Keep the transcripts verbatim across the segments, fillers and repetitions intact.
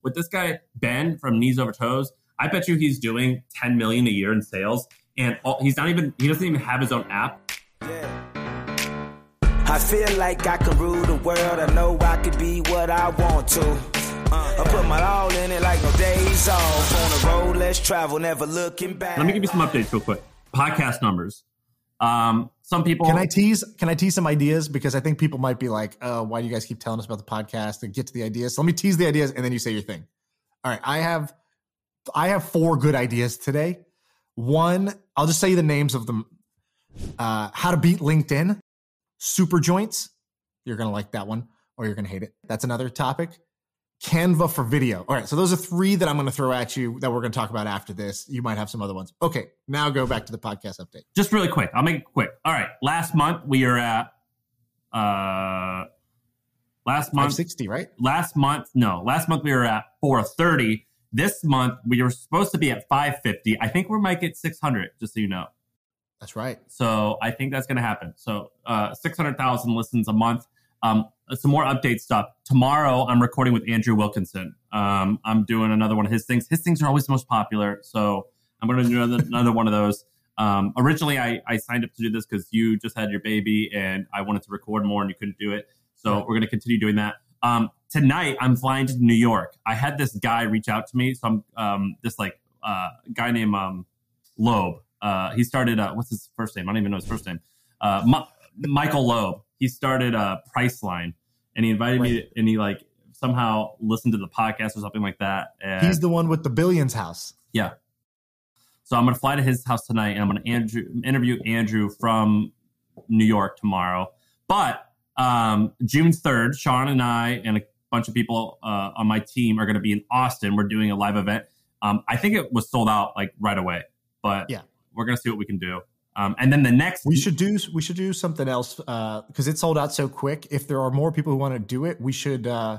with this guy, Ben from Knees Over Toes, I bet you he's doing ten million dollars a year in sales. And all, he's not even, he doesn't even have his own app. Yeah. I feel like I can rule the world. I know I could be what I want to. Uh, I put my all in it like no days off. On the road, let's travel, never looking back. Let me give you some updates real quick. Podcast numbers. Um, some people can I tease can I tease some ideas, because I think people might be like, oh, why do you guys keep telling us about the podcast and get to the ideas? So let me tease the ideas and then you say your thing. All right, I have I have four good ideas today. One, I'll just say the names of them. Uh, how to beat LinkedIn, super joints. You're gonna like that one, or you're gonna hate it. That's another topic. Canva for video. All right, so those are three that I'm going to throw at you that we're going to talk about after this. You might have some other ones. Okay, now go back to the podcast update. Just really quick. I'll make it quick. All right, last month we are at uh, last month five sixty, right? Last month, no. Last month we were at four thirty. This month we were supposed to be at five fifty. I think we might get six hundred. Just so you know. That's right. So I think that's going to happen. So uh, six hundred thousand listens a month. Um, some more update stuff. Tomorrow, I'm recording with Andrew Wilkinson. Um, I'm doing another one of his things. His things are always the most popular, so I'm going to do another, another one of those. Um, originally, I, I signed up to do this because you just had your baby, and I wanted to record more, and you couldn't do it. So right. We're going to continue doing that. Um, tonight, I'm flying to New York. I had this guy reach out to me. So I'm um, this like uh, guy named um, Loeb. Uh, he started. Uh, what's his first name? I don't even know his first name. Uh, Ma- Michael Loeb. He started a Priceline, and he invited right. me to, and he like somehow listened to the podcast or something like that. And he's the one with the Billions house. Yeah. So I'm going to fly to his house tonight, and I'm going to Andrew, interview Andrew from New York tomorrow. But um, June third, Sean and I and a bunch of people uh, on my team are going to be in Austin. We're doing a live event. Um, I think it was sold out like right away, but yeah, we're going to see what we can do. Um, and then the next we should do we should do something else uh, because it sold out so quick. If there are more people who want to do it, we should uh,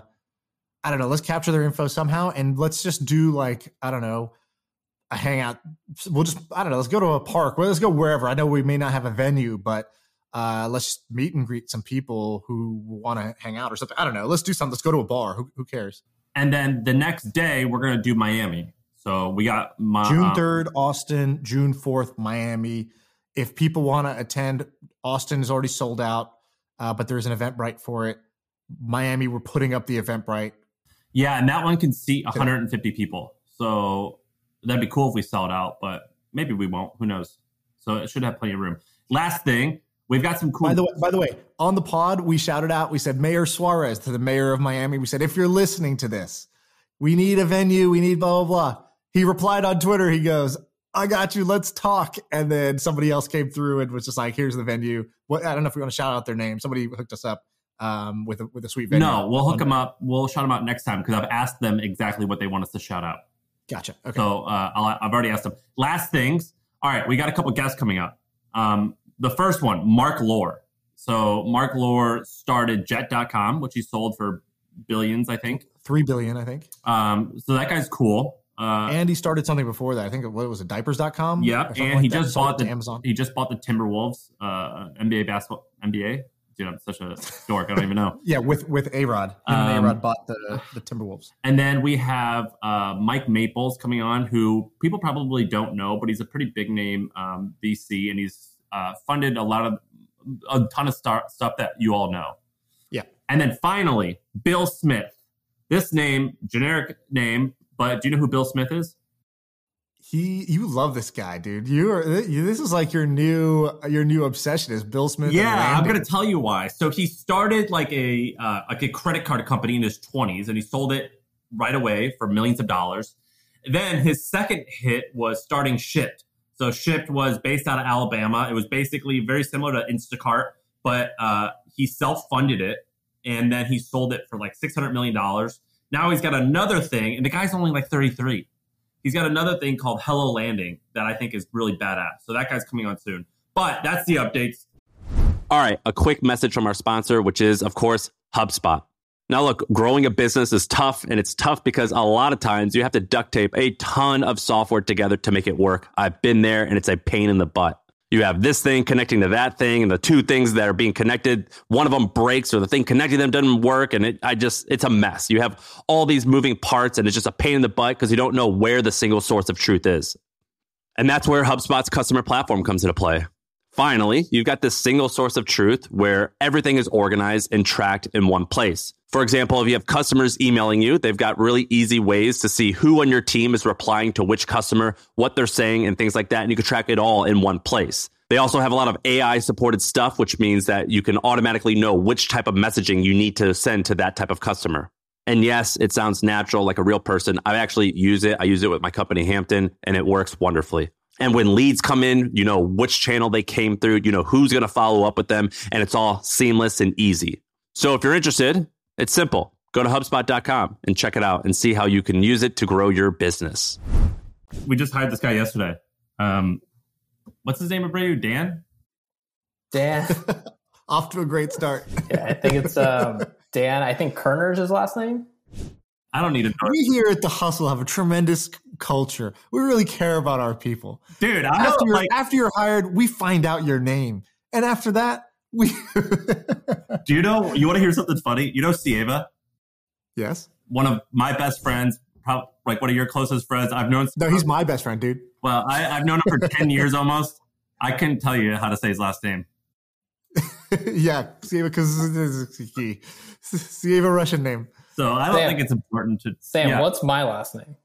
I don't know. Let's capture their info somehow, and let's just do like I don't know a hangout. We'll just I don't know. Let's go to a park. Well, let's go wherever. I know we may not have a venue, but uh, let's meet and greet some people who want to hang out or something. I don't know. Let's do something. Let's go to a bar. Who, who cares? And then the next day we're gonna do Miami. So we got my, June third, Austin. June fourth, Miami. If people want to attend, Austin is already sold out, uh, but there's an Eventbrite for it. Miami, we're putting up the Eventbrite. Yeah, and that one can seat one hundred fifty people. So that'd be cool if we sell it out, but maybe we won't. Who knows? So it should have plenty of room. Last thing, we've got some cool... By the way, by the way, on the pod, we shouted out, we said Mayor Suarez to the mayor of Miami. We said, if you're listening to this, we need a venue, we need blah, blah, blah. He replied on Twitter, he goes... I got you. Let's talk. And then somebody else came through and was just like, here's the venue. What I don't know if we want to shout out their name. Somebody hooked us up um, with, a, with a sweet venue. No, we'll hook them up. We'll shout them out next time because I've asked them exactly what they want us to shout out. Gotcha. Okay. So uh, I'll, I've already asked them. Last things. All right. We got a couple guests coming up. Um, the first one, Mark Lohr. So Mark Lohr started jet dot com, which he sold for billions, I think. Three billion, I think. Um, so that guy's cool. Uh, and he started something before that. I think it, what was it, diapers dot com? Yeah, and like he just bought the Amazon. He just bought the Timberwolves, uh, N B A basketball, N B A. Dude, I'm such a dork. I don't even know. Yeah, with with A-Rod. Him um, and A-Rod bought the the Timberwolves. And then we have uh, Mike Maples coming on, who people probably don't know, but he's a pretty big name um, V C, and he's uh, funded a lot of a ton of star- stuff that you all know. Yeah. And then finally, Bill Smith. This name, generic name. But do you know who Bill Smith is? He, you love this guy, dude. You are. This is like your new, your new obsession is Bill Smith. Yeah, I'm going to tell you why. So he started like a uh, like a credit card company in his twenties, and he sold it right away for millions of dollars. Then his second hit was starting Shipt. So Shipt was based out of Alabama. It was basically very similar to Instacart, but uh, he self-funded it, and then he sold it for like six hundred million dollars. Now he's got another thing, and the guy's only like thirty-three. He's got another thing called Hello Landing that I think is really badass. So that guy's coming on soon. But that's the updates. All right, a quick message from our sponsor, which is, of course, HubSpot. Now, look, growing a business is tough, and it's tough because a lot of times you have to duct tape a ton of software together to make it work. I've been there, and it's a pain in the butt. You have this thing connecting to that thing, and the two things that are being connected, one of them breaks or the thing connecting them doesn't work. And it, I just, it's a mess. You have all these moving parts and it's just a pain in the butt because you don't know where the single source of truth is. And that's where HubSpot's customer platform comes into play. Finally, you've got this single source of truth where everything is organized and tracked in one place. For example, if you have customers emailing you, they've got really easy ways to see who on your team is replying to which customer, what they're saying, and things like that. And you can track it all in one place. They also have a lot of A I supported stuff, which means that you can automatically know which type of messaging you need to send to that type of customer. And yes, it sounds natural, like a real person. I actually use it. I use it with my company, Hampton, and it works wonderfully. And when leads come in, you know which channel they came through, you know who's going to follow up with them, and it's all seamless and easy. So if you're interested, it's simple. Go to HubSpot dot com and check it out and see how you can use it to grow your business. We just hired this guy yesterday. Um, what's his name, Abreu? Dan? Dan. Off to a great start. Yeah, I think it's um, Dan. I think Kerner's his last name. I don't need to know. We here at The Hustle have a tremendous culture. We really care about our people. Dude, I'm after, you're, like, after you're hired, we find out your name. And after that, we... Do you know, you want to hear something funny? You know Sieva? Yes. One of my best friends, probably like one of your closest friends. I've known... No, he's my best friend, dude. Well, I, I've known him for ten years almost. I couldn't tell you how to say his last name. Yeah, Sieva, because it's a key. Sieva, Russian name. So I don't Sam, think it's important to... Sam, yeah. What's my last name?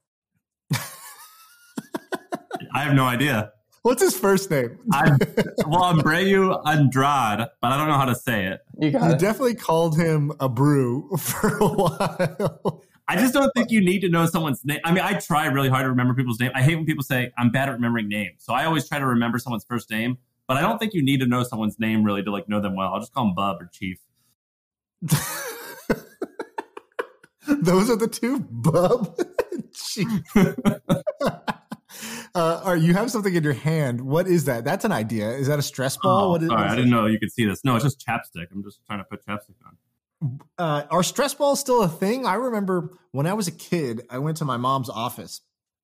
I have no idea. What's his first name? I, well, Abreu Andrade, but I don't know how to say it. You got You it. definitely called him a brew for a while. I just don't think you need to know someone's name. I mean, I try really hard to remember people's name. I hate when people say I'm bad at remembering names. So I always try to remember someone's first name, but I don't think you need to know someone's name really to like know them well. I'll just call them Bub or Chief. Those are the two, Bub. uh, all right, you have something in your hand. What is that? That's an idea. Is that a stress ball? Oh, what is, sorry, what is I didn't know you could see this. No, it's just chapstick. I'm just trying to put chapstick on. Uh, are stress balls still a thing? I remember when I was a kid, I went to my mom's office,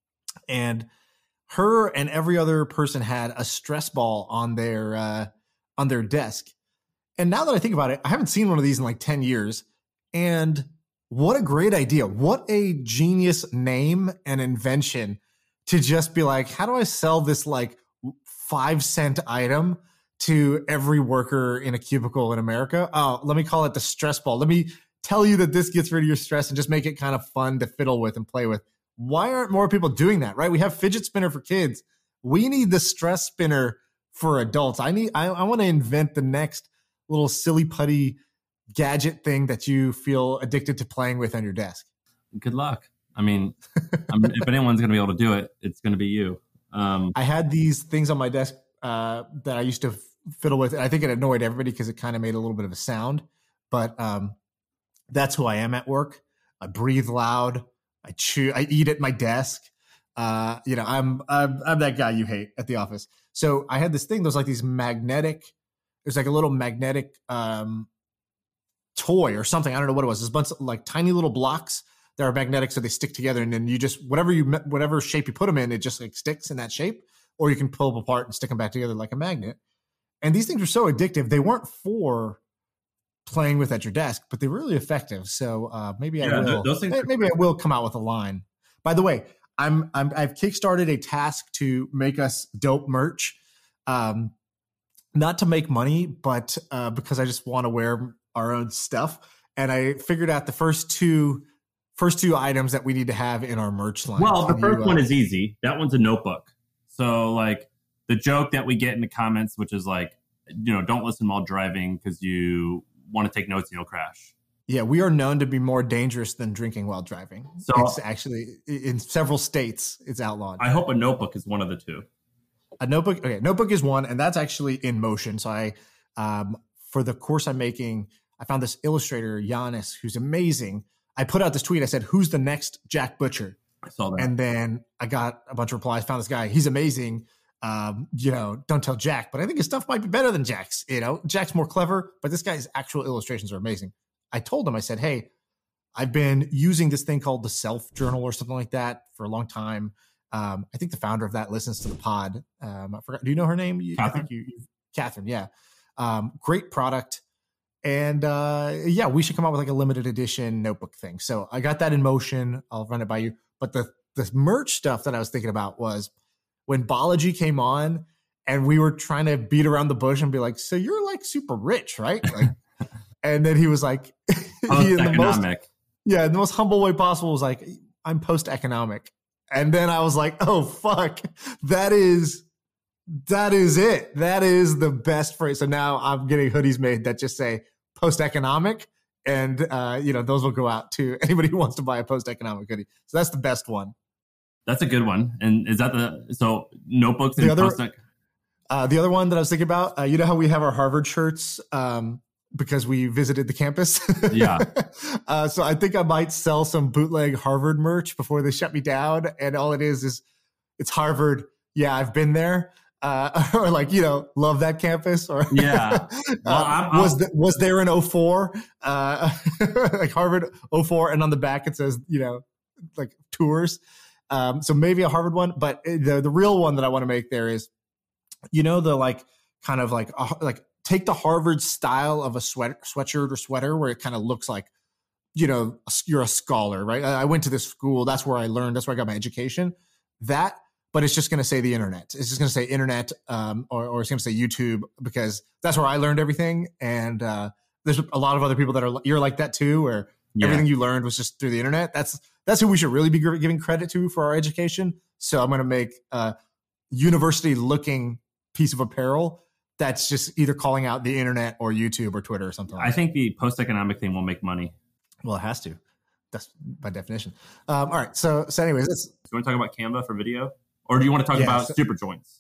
and her and every other person had a stress ball on their uh, on their desk. And now that I think about it, I haven't seen one of these in like ten years. And what a great idea. What a genius name and invention to just be like, how do I sell this like five cent item to every worker in a cubicle in America? Oh, let me call it the stress ball. Let me tell you that this gets rid of your stress and just make it kind of fun to fiddle with and play with. Why aren't more people doing that, right? We have fidget spinner for kids. We need the stress spinner for adults. I need, I, I want to invent the next little silly putty gadget thing that you feel addicted to playing with on your desk. Good luck. I mean, I'm, if anyone's going to be able to do it, it's going to be you. Um, I had these things on my desk uh, that I used to f- fiddle with. I think it annoyed everybody because it kind of made a little bit of a sound, but um, that's who I am at work. I breathe loud. I chew. I eat at my desk. Uh, you know, I'm, I'm I'm that guy you hate at the office. So I had this thing. There's like these magnetic. There's like a little magnetic um, toy or something. I don't know what it was. There's a bunch of like tiny little blocks that are magnetic, so they stick together, and then you just whatever you whatever shape you put them in, it just like sticks in that shape. Or you can pull them apart and stick them back together like a magnet. And these things are so addictive. They weren't for playing with at your desk, but they're really effective. So uh, maybe I Yeah, will. those things are maybe I will come out with a line. By the way, I'm, I'm I've kickstarted a task to make us dope merch, um, not to make money, but uh, because I just want to wear our own stuff. And I figured out the first two first two items that we need to have in our merch line. well, the Can first you, uh, one is easy. That one's a notebook. So like the joke that we get in the comments, which is like, you know, don't listen while driving because you want to take notes and you'll crash. Yeah, we are known to be more dangerous than drinking while driving. So it's actually in several states, it's outlawed. I hope a notebook is one of the two. A notebook, okay, notebook is one, and that's actually in motion. So I, um, for the course I'm making, I found this illustrator, Giannis, who's amazing. I put out this tweet. I said, "Who's the next Jack Butcher?" I saw that. And then I got a bunch of replies. Found this guy. He's amazing. Um, you know, don't tell Jack, but I think his stuff might be better than Jack's. You know, Jack's more clever, but this guy's actual illustrations are amazing. I told him, I said, "Hey, I've been using this thing called the Self Journal or something like that for a long time. Um, I think the founder of that listens to the pod. Um, I forgot. Do you know her name? You, I think you, you, Catherine. Yeah. Um, great product. And uh, yeah, we should come out with like a limited edition notebook thing. So I got that in motion. I'll run it by you. But the, the merch stuff that I was thinking about was when Balaji came on and we were trying to beat around the bush and be like, so you're like super rich, right? Like, and then he was like, he, in the most, yeah, in the most humble way possible was like, I'm post-economic. And then I was like, oh, fuck, that is, that is it. That is the best phrase. So now I'm getting hoodies made that just say post-economic. And, uh, you know, those will go out to anybody who wants to buy a post-economic hoodie. So that's the best one. That's a good one. And is that the, so notebooks and the other, post-ec? Uh, the other one that I was thinking about, uh, you know how we have our Harvard shirts um, because we visited the campus? Yeah. uh, so I think I might sell some bootleg Harvard merch before they shut me down. And all it is, is it's Harvard. Yeah, I've been there. Uh, or like, you know, love that campus. Or yeah. Well, uh, I'm, I'm, was, the, was there an oh four? Uh, like Harvard oh four. And on the back it says, you know, like tours. Um, so maybe a Harvard one. But the, the real one that I want to make there is, you know, the like kind of like uh, like take the Harvard style of a sweat sweatshirt or sweater where it kind of looks like, you know, you're a scholar, right? I went to this school. That's where I learned. That's where I got my education. That, but it's just going to say the internet. It's just going to say internet um, or, or it's going to say YouTube because that's where I learned everything. And uh, there's a lot of other people that are, you're like that too, where yeah. everything you learned was just through the internet. That's, that's who we should really be giving credit to for our education. So I'm going to make a university looking piece of apparel that's just either calling out the internet or YouTube or Twitter or something like I that. think the post-economic thing will make money. Well, it has to. That's by definition. Um, all right. So, so anyways, let's, do you want to talk about Canva for video? Or do you want to talk yeah, about so, super joints?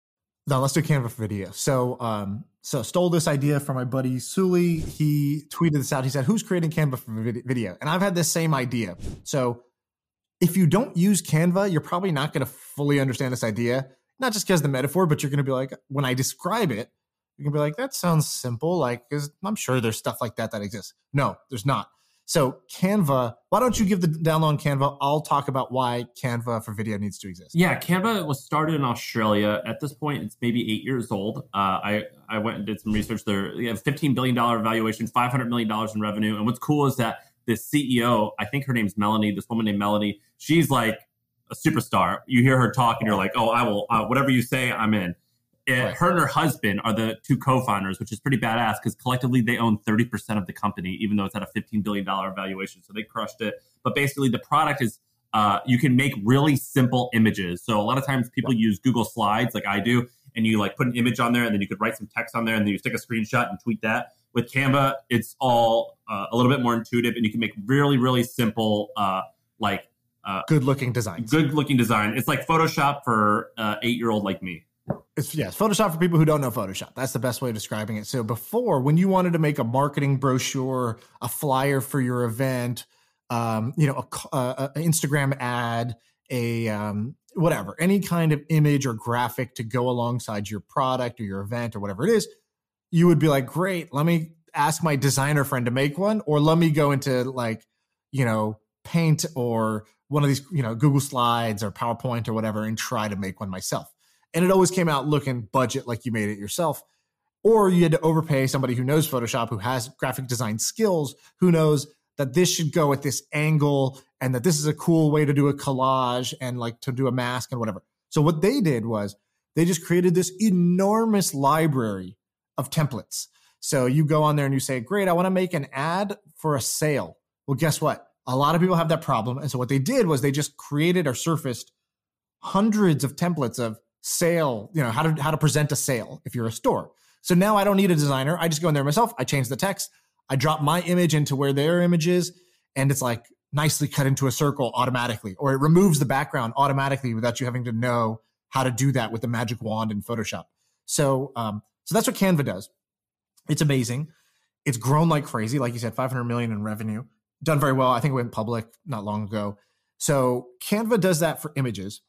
No, let's do Canva for video. So, um, so stole this idea from my buddy Sully. He tweeted this out. He said, who's creating Canva for video? And I've had this same idea. So if you don't use Canva, you're probably not going to fully understand this idea. Not just because of the metaphor, but you're going to be like, when I describe it, you're going to be like, that sounds simple. Like, I'm sure there's stuff like that that exists. No, there's not. So Canva, why don't you give the download on Canva? I'll talk about why Canva for video needs to exist. Yeah, Canva was started in Australia. At this point, it's maybe eight years old. Uh, I, I went and did some research there. They have fifteen billion dollars valuation, five hundred million dollars in revenue. And what's cool is that the C E O, I think her name's Melanie, this woman named Melanie, she's like a superstar. You hear her talk and you're like, oh, I will, uh, whatever you say, I'm in. It, right. Her and her husband are the two co-founders, which is pretty badass because collectively they own thirty percent of the company, even though it's at a fifteen billion dollars valuation. So they crushed it. But basically the product is, uh, you can make really simple images. So a lot of times people yeah. use Google Slides like I do, and you like put an image on there and then you could write some text on there and then you take a screenshot and tweet that. With Canva, it's all uh, a little bit more intuitive and you can make really, really simple, uh, like, Uh, good looking design. Good looking design. It's like Photoshop for uh, eight year old like me. It's yes, Photoshop for people who don't know Photoshop. That's the best way of describing it. So before, when you wanted to make a marketing brochure, a flyer for your event, um, you know, a, a, a Instagram ad, a um, whatever, any kind of image or graphic to go alongside your product or your event or whatever it is, you would be like, great, let me ask my designer friend to make one, or let me go into like, you know, Paint or one of these, you know, Google Slides or PowerPoint or whatever and try to make one myself. And it always came out looking budget like you made it yourself. Or you had to overpay somebody who knows Photoshop, who has graphic design skills, who knows that this should go at this angle and that this is a cool way to do a collage and like to do a mask and whatever. So what they did was they just created this enormous library of templates. So you go on there and you say, great, I want to make an ad for a sale. Well, guess what? A lot of people have that problem. And so what they did was they just created or surfaced hundreds of templates of sale, you know, how to how to present a sale if you're a store. So now I don't need a designer. I just go in there myself. I change the text. I drop my image into where their image is. And it's like nicely cut into a circle automatically, or it removes the background automatically without you having to know how to do that with the magic wand in Photoshop. So, um, so that's what Canva does. It's amazing. It's grown like crazy. Like you said, five hundred million in revenue. Done very well. I think it went public not long ago. So Canva does that for images.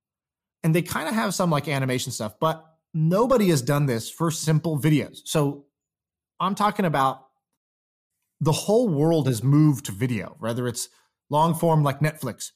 And they kind of have some like animation stuff, but nobody has done this for simple videos. So I'm talking about the whole world has moved to video, whether it's long form like Netflix,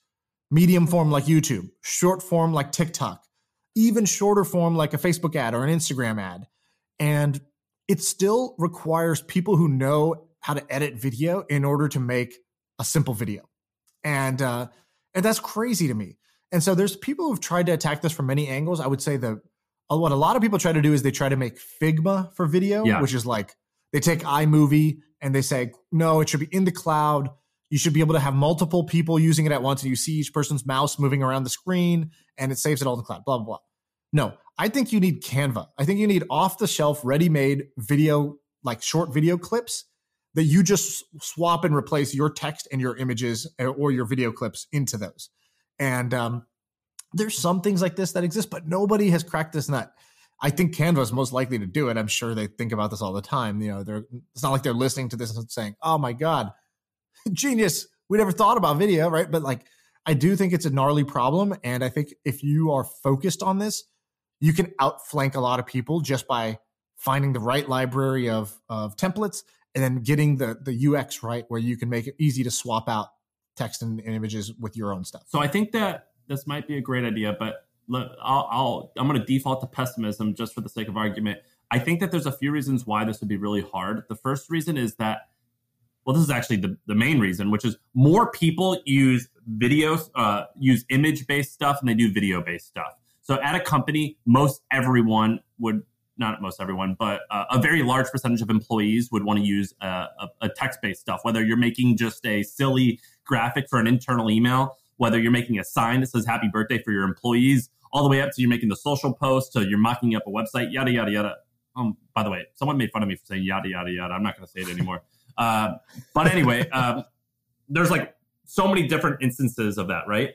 medium form like YouTube, short form like TikTok, even shorter form like a Facebook ad or an Instagram ad. And it still requires people who know how to edit video in order to make a simple video. And uh, and that's crazy to me. And so there's people who've tried to attack this from many angles. I would say that what a lot of people try to do is they try to make Figma for video, yeah. which is like they take iMovie and they say, no, it should be in the cloud. You should be able to have multiple people using it at once, and you see each person's mouse moving around the screen, and it saves it all in the cloud, blah, blah, blah. No, I think you need Canva. I think you need off-the-shelf, ready-made video, like short video clips that you just swap and replace your text and your images or your video clips into those. And um, there's some things like this that exist, but nobody has cracked this nut. I think Canva is most likely to do it. I'm sure they think about this all the time. You know, they're it's not like they're listening to this and saying, oh my God, genius. We never thought about video, right? But like, I do think it's a gnarly problem. And I think if you are focused on this, you can outflank a lot of people just by finding the right library of, of templates and then getting the, the U X right, where you can make it easy to swap out text and, and images with your own stuff. So I think that this might be a great idea, but look, I'll, I'll, I'm going to default to pessimism just for the sake of argument. I think that there's a few reasons why this would be really hard. The first reason is that, well, this is actually the, the main reason, which is more people use videos, uh, use image-based stuff than they do video-based stuff. So at a company, most everyone would, not most everyone, but uh, a very large percentage of employees would want to use uh, a, a text-based stuff, whether you're making just a silly graphic for an internal email, whether you're making a sign that says happy birthday for your employees, all the way up to you're making the social post, to you're mocking up a website, yada, yada, yada. Um, by the way, someone made fun of me for saying yada, yada, yada. I'm not going to say it anymore. uh, but anyway, um, there's like so many different instances of that, right?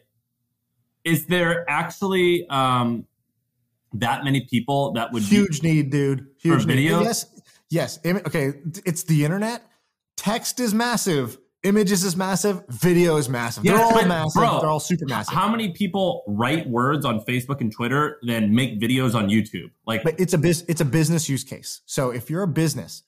Is there actually um, that many people that would huge be need, dude? Huge for video? Need. Yes, yes. Okay, it's the internet. Text is massive. Images is massive. Video is massive. Yes, They're all massive. Bro, They're all super massive. How many people write words on Facebook and Twitter then make videos on YouTube? Like, but it's a biz, it's a business use case. So if you're a business,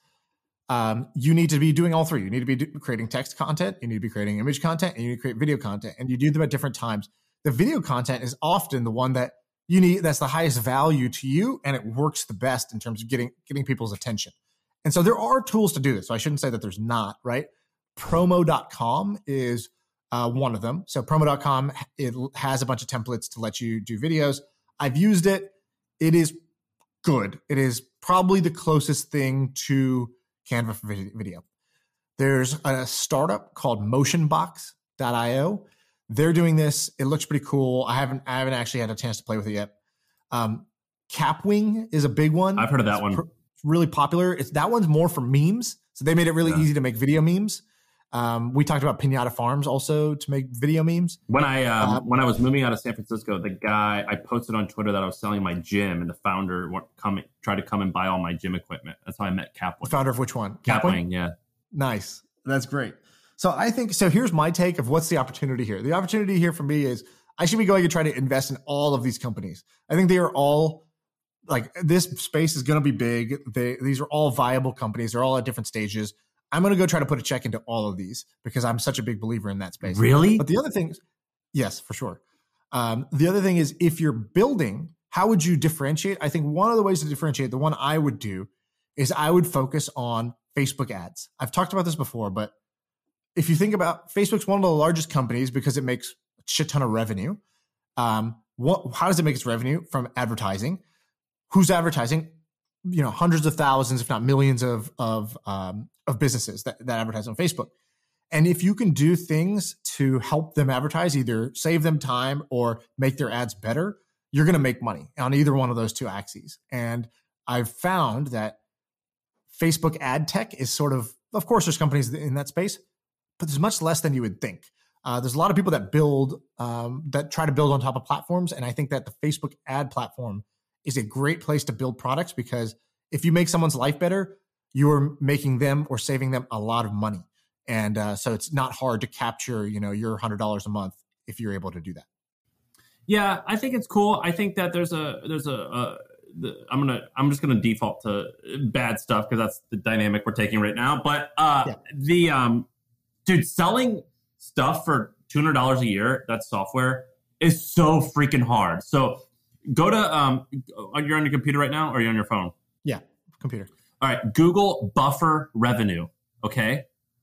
um, you need to be doing all three. You need to be do, creating text content. You need to be creating image content, and you need to create video content. And you do them at different times. The video content is often the one that you need. That's the highest value to you, and it works the best in terms of getting getting people's attention. And so there are tools to do this. So I shouldn't say that there's not, right? Promo dot com is uh, one of them. So Promo dot com, it has a bunch of templates to let you do videos. I've used it. It is good. It is probably the closest thing to Canva for video. There's a startup called motionbox dot io. They're doing this. It looks pretty cool. I haven't I haven't actually had a chance to play with it yet. Um, Capwing is a big one. I've heard of that it's one. Pr- really popular. It's that one's more for memes. So they made it really yeah. easy to make video memes. Um, we talked about Pinata Farms also to make video memes. When I um, uh, when I was moving out of San Francisco, the guy I posted on Twitter that I was selling my gym, and the founder come tried to come and buy all my gym equipment. That's how I met Capwing. The founder of which one? Capwing, Capwing, yeah. Nice. That's great. So I think so. Here's my take of what's the opportunity here. The opportunity here for me is I should be going and try to invest in all of these companies. I think they are all like this space is going to be big. They these are all viable companies. They're all at different stages. I'm going to go try to put a check into all of these because I'm such a big believer in that space. Really? But the other thing, yes, for sure. Um, the other thing is if you're building, how would you differentiate? I think one of the ways to differentiate, the one I would do is I would focus on Facebook ads. I've talked about this before, but if you think about Facebook's one of the largest companies because it makes a shit ton of revenue. Um, what, how does it make its revenue? From advertising. Who's advertising? You know, hundreds of thousands, if not millions of of um, of businesses that, that advertise on Facebook. And if you can do things to help them advertise, either save them time or make their ads better, you're going to make money on either one of those two axes. And I've found that Facebook ad tech is sort of, of course, there's companies in that space, but there's much less than you would think. Uh, there's a lot of people that build, um, that try to build on top of platforms. And I think that the Facebook ad platform is a great place to build products because if you make someone's life better, you're making them or saving them a lot of money. And uh, so it's not hard to capture, you know, your one hundred dollars a month if you're able to do that. Yeah, I think it's cool. I think that there's a, there's a, a the, I'm going to, I'm just going to default to bad stuff because that's the dynamic we're taking right now. But uh, yeah. the, um, dude, selling stuff for two hundred dollars a year, that's software, is so freaking hard. So go to, um, you're on your computer right now or are you on your phone? Yeah, computer. All right, Google Buffer Revenue, okay?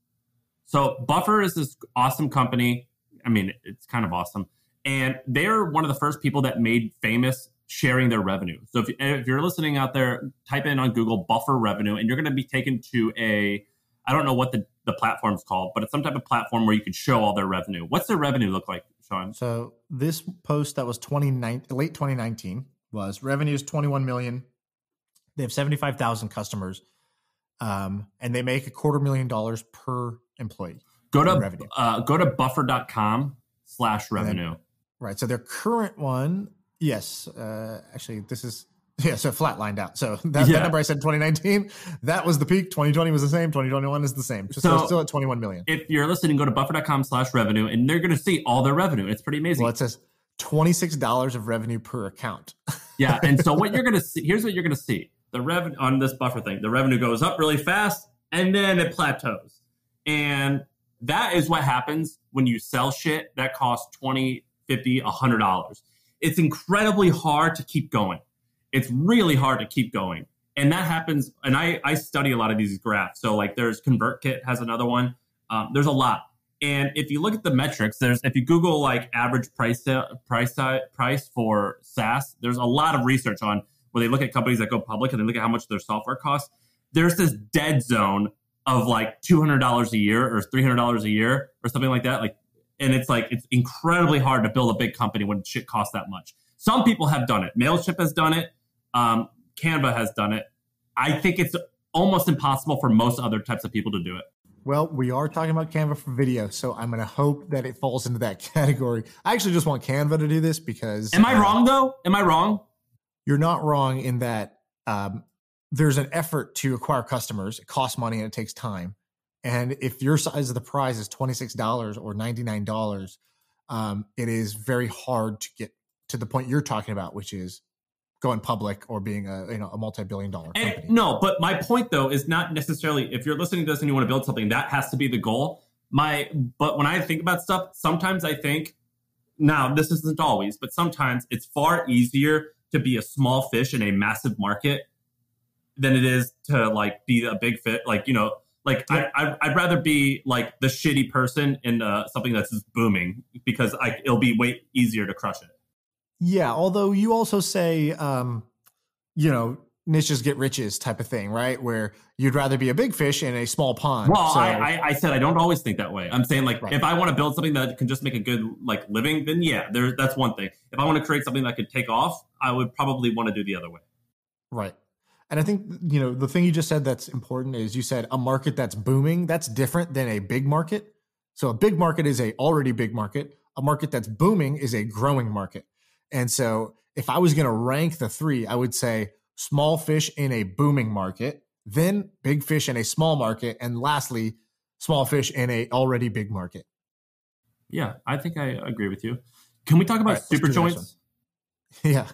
So Buffer is this awesome company. I mean, it's kind of awesome. And they're one of the first people that made famous sharing their revenue. So if, if you're listening out there, type in on Google Buffer Revenue, and you're going to be taken to a, I don't know what the, the platform's called, but it's some type of platform where you can show all their revenue. What's their revenue look like, Sean? So this post that was late twenty nineteen was revenue is twenty-one million. They have seventy-five thousand customers, um, and they make a quarter million dollars per employee. Go to uh, go to buffer.com slash revenue. Then, right. So their current one, yes, uh, actually, this is, yeah, so flat lined out. So that, yeah. that number I said twenty nineteen, that was the peak. twenty twenty was the same. twenty twenty-one is the same. So, so still at twenty-one million. If you're listening, go to buffer.com slash revenue, and they're going to see all their revenue. It's pretty amazing. Well, it says twenty-six dollars of revenue per account. Yeah. And so what you're going to see, here's what you're going to see. The revenue on this Buffer thing, the revenue goes up really fast and then it plateaus. And that is what happens when you sell shit that costs twenty, fifty, a hundred dollars. It's incredibly hard to keep going. It's really hard to keep going. And that happens. And I, I study a lot of these graphs. So like there's ConvertKit has another one. Um, there's a lot. And if you look at the metrics, there's, if you Google like average price, price, price for SaaS, there's a lot of research on where they look at companies that go public and they look at how much their software costs. There's this dead zone of like two hundred dollars a year or three hundred dollars a year or something like that. Like, and it's like, it's incredibly hard to build a big company when shit costs that much. Some people have done it. MailChimp has done it. Um, Canva has done it. I think it's almost impossible for most other types of people to do it. Well, we are talking about Canva for video, so I'm going to hope that it falls into that category. I actually just want Canva to do this because... Am I uh, wrong, though? Am I wrong? You're not wrong in that um, there's an effort to acquire customers. It costs money and it takes time. And if your size of the prize is twenty-six dollars or ninety-nine dollars, um, it is very hard to get to the point you're talking about, which is going public or being a you know a multi-billion dollar and, company. No, but my point though is not necessarily if you're listening to this and you want to build something, that has to be the goal. My but when I think about stuff, sometimes I think, now this isn't always, but sometimes it's far easier to be a small fish in a massive market than it is to like be a big fit. Like, you know, like yeah. I, I, I'd rather be like the shitty person in uh, something that's just booming because I, it'll be way easier to crush it. Yeah, although you also say, um, you know, niches get riches type of thing, right? Where you'd rather be a big fish in a small pond. Well, so, I, I, I said I don't always think that way. I'm saying like right. if I want to build something that can just make a good like living, then yeah, there that's one thing. If I want to create something that could take off, I would probably want to do the other way. Right. And I think, you know, the thing you just said that's important is you said a market that's booming. That's different than a big market. So a big market is a already big market. A market that's booming is a growing market. And so if I was going to rank the three, I would say small fish in a booming market, then big fish in a small market, and lastly, small fish in a already big market. Yeah, I think I agree with you. Can we talk about right, super joints? Yeah.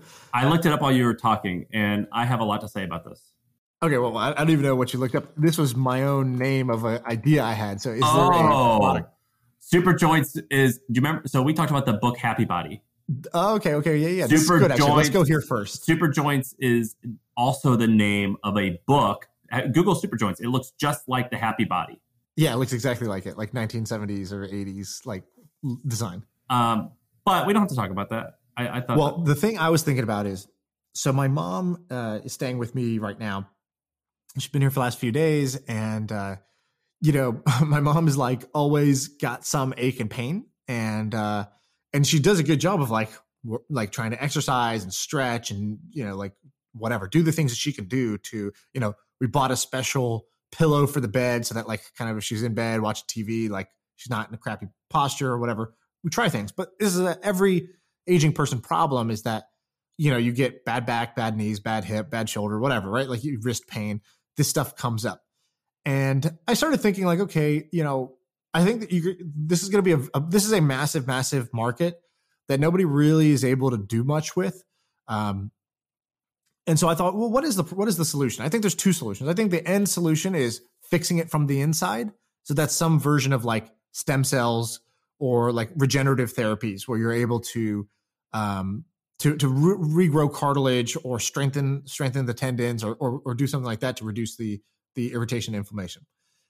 I looked it up while you were talking, and I have a lot to say about this. Okay, well, I, I don't even know what you looked up. This was my own name of an idea I had. So is there oh, a product? Super joints is, do you remember? So we talked about the book Happy Body. Oh, okay, okay, yeah, yeah. This Super is good, actually. joints, Let's go here first. Super joints is also the name of a book. Google super joints. It looks just like the Happy Body. Yeah, it looks exactly like it, like nineteen seventies or eighties, like design. Um, but we don't have to talk about that. I, I thought. Well, that- the thing I was thinking about is, so my mom uh, is staying with me right now. She's been here for the last few days, and uh, you know, my mom is like always got some ache and pain, and uh, and she does a good job of like w- like trying to exercise and stretch, and you know, like whatever, do the things that she can do to, you know, we bought a special pillow for the bed so that like kind of if she's in bed watching T V, like she's not in a crappy posture or whatever. We try things, but this is a, every aging person problem is that, you know, you get bad back, bad knees, bad hip, bad shoulder, whatever, right? Like you wrist pain, this stuff comes up. And I started thinking like, okay, you know, I think that you, this is going to be a, a, this is a massive, massive market that nobody really is able to do much with. Um, and so I thought, well, what is the, what is the solution? I think there's two solutions. I think the end solution is fixing it from the inside. So that's some version of like stem cells or like regenerative therapies where you're able to um, to to re- regrow cartilage or strengthen strengthen the tendons or, or or do something like that to reduce the the irritation and inflammation.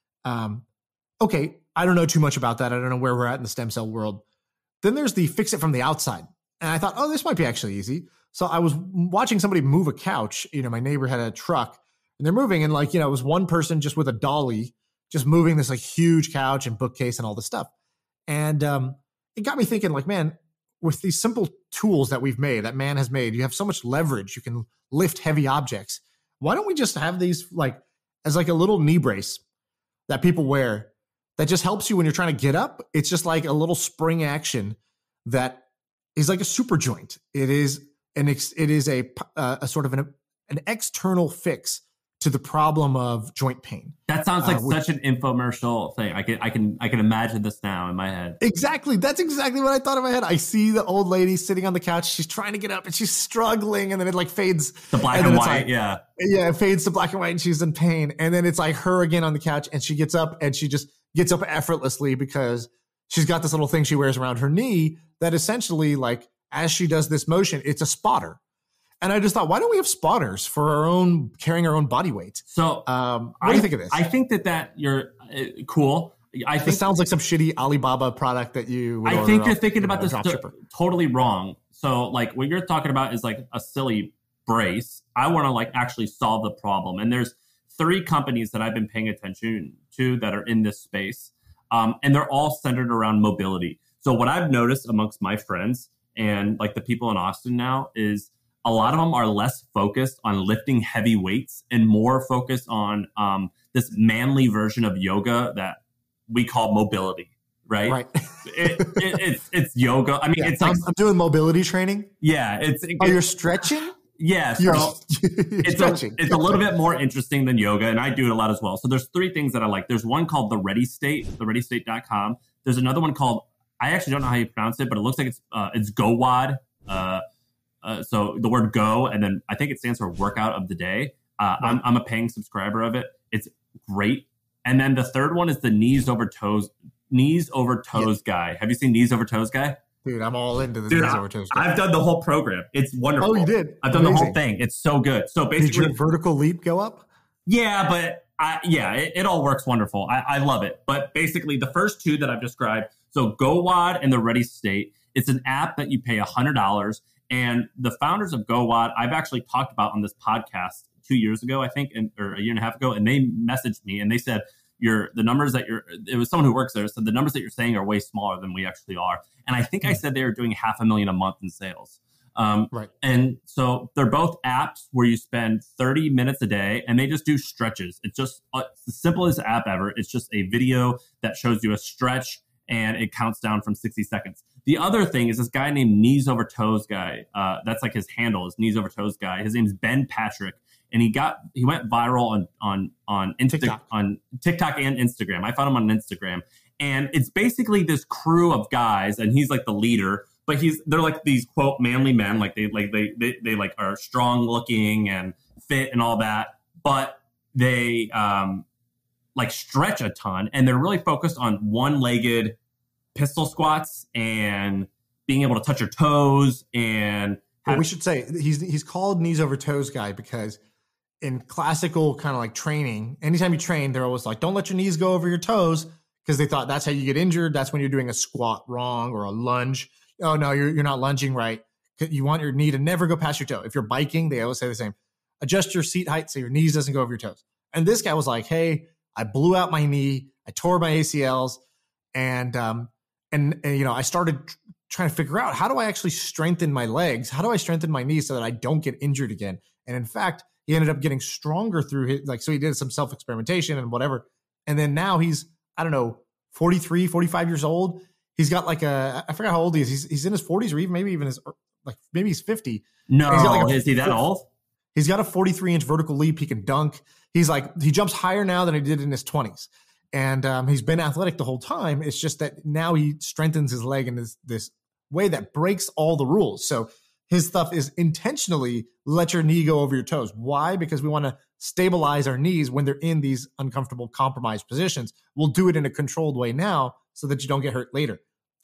Um, okay, I don't know too much about that. I don't know where we're at in the stem cell world. Then there's the fix it from the outside, and I thought, oh, this might be actually easy. So I was watching somebody move a couch. You know, my neighbor had a truck, and they're moving, and like you know, it was one person just with a dolly, just moving this like huge couch and bookcase and all this stuff. And um, it got me thinking, like, man, with these simple tools that we've made, that man has made, you have so much leverage. You can lift heavy objects. Why don't we just have these like as like a little knee brace that people wear that just helps you when you're trying to get up? It's just like a little spring action that is like a super joint. It is an ex, it is a uh, a sort of an an external fix to the problem of joint pain. That sounds like uh, which, such an infomercial thing. I can I can I can imagine this now in my head. Exactly. That's exactly what I thought in my head. I see the old lady sitting on the couch. She's trying to get up and she's struggling, and then it like fades. The black and, and white, like, yeah. Yeah, it fades to black and white and she's in pain. And then it's like her again on the couch, and she gets up and she just gets up effortlessly because she's got this little thing she wears around her knee that essentially, like, as she does this motion, it's a spotter. And I just thought, why don't we have spotters for our own, carrying our own body weight? So, um, what I, do you think of this? I think that that you're uh, cool. I think it sounds like some shitty Alibaba product that you. Would I think you're off, thinking you know, about this to, totally wrong. So, like, what you're talking about is like a silly brace. I want to like actually solve the problem. And there's three companies that I've been paying attention to that are in this space, um, and they're all centered around mobility. So, what I've noticed amongst my friends and like the people in Austin now is, a lot of them are less focused on lifting heavy weights and more focused on um, this manly version of yoga that we call mobility, right? Right. it, it, it's it's yoga. I mean, yeah, it's like I'm, I'm doing mobility training. Yeah, it's. It, oh, you're stretching. Yeah, so you're, you're it's a, it's a little bit more interesting than yoga, and I do it a lot as well. So there's three things that I like. There's one called the Ready State, the ready state dot com. There's another one called, I actually don't know how you pronounce it, but it looks like it's uh, it's GoWOD. Uh, Uh, so the word go, and then I think it stands for workout of the day. Uh, right. I'm, I'm a paying subscriber of it. It's great. And then the third one is the knees over toes, knees over toes yeah. guy. Have you seen knees over toes guy? Dude, I'm all into the Dude, knees I, over toes guy. I've done the whole program. It's wonderful. Oh, you did? I've done Amazing. the whole thing. It's so good. So basically, did your vertical leap go up? Yeah, but I, yeah, it, it all works wonderful. I, I love it. But basically, the first two that I've described, so GoWOD and the Ready State, it's an app that you pay one hundred dollars. And the founders of GoWOD, I've actually talked about on this podcast two years ago, I think, and, or a year and a half ago, and they messaged me and they said, "You're the numbers that you're." It was someone who works there said the numbers that you're saying are way smaller than we actually are. And I think I said they were doing half a million a month in sales. Um, right. And so they're both apps where you spend thirty minutes a day, and they just do stretches. It's just uh, it's the simplest app ever. It's just a video that shows you a stretch, and it counts down from sixty seconds. The other thing is this guy named Knees Over Toes guy. Uh, that's like his handle is Knees Over Toes guy. His name's Ben Patrick, and he got he went viral on on on Insta- TikTok. on TikTok and Instagram. I found him on Instagram, and it's basically this crew of guys, and he's like the leader. But he's they're like these quote manly men, like they like they they, they like are strong looking and fit and all that, but they um like stretch a ton, and they're really focused on one-legged pistol squats and being able to touch your toes. And well, we should say he's he's called Knees Over Toes guy because in classical kind of like training, anytime you train, they're always like, don't let your knees go over your toes, because they thought that's how you get injured. That's when you're doing a squat wrong or a lunge. Oh no, you're you're not lunging right. You want your knee to never go past your toe. If you're biking, they always say the same. Adjust your seat height so your knees doesn't go over your toes. And this guy was like, hey, I blew out my knee, I tore my A C Ls, and um and, and you know, I started tr- trying to figure out, how do I actually strengthen my legs? How do I strengthen my knees so that I don't get injured again? And in fact, he ended up getting stronger through his, like, so he did some self-experimentation and whatever. And then now he's, I don't know, forty-three, forty-five years old. He's got like a, I forgot how old he is. He's, he's in his forties or even maybe even his, like maybe he's fifty. No, he's got like a, is he that old? He's got a forty-three inch vertical leap. He can dunk. He's like, he jumps higher now than he did in his twenties. And um, he's been athletic the whole time. It's just that now he strengthens his leg in this, this way that breaks all the rules. So his stuff is intentionally let your knee go over your toes. Why? Because we want to stabilize our knees when they're in these uncomfortable, compromised positions. We'll do it in a controlled way now so that you don't get hurt later.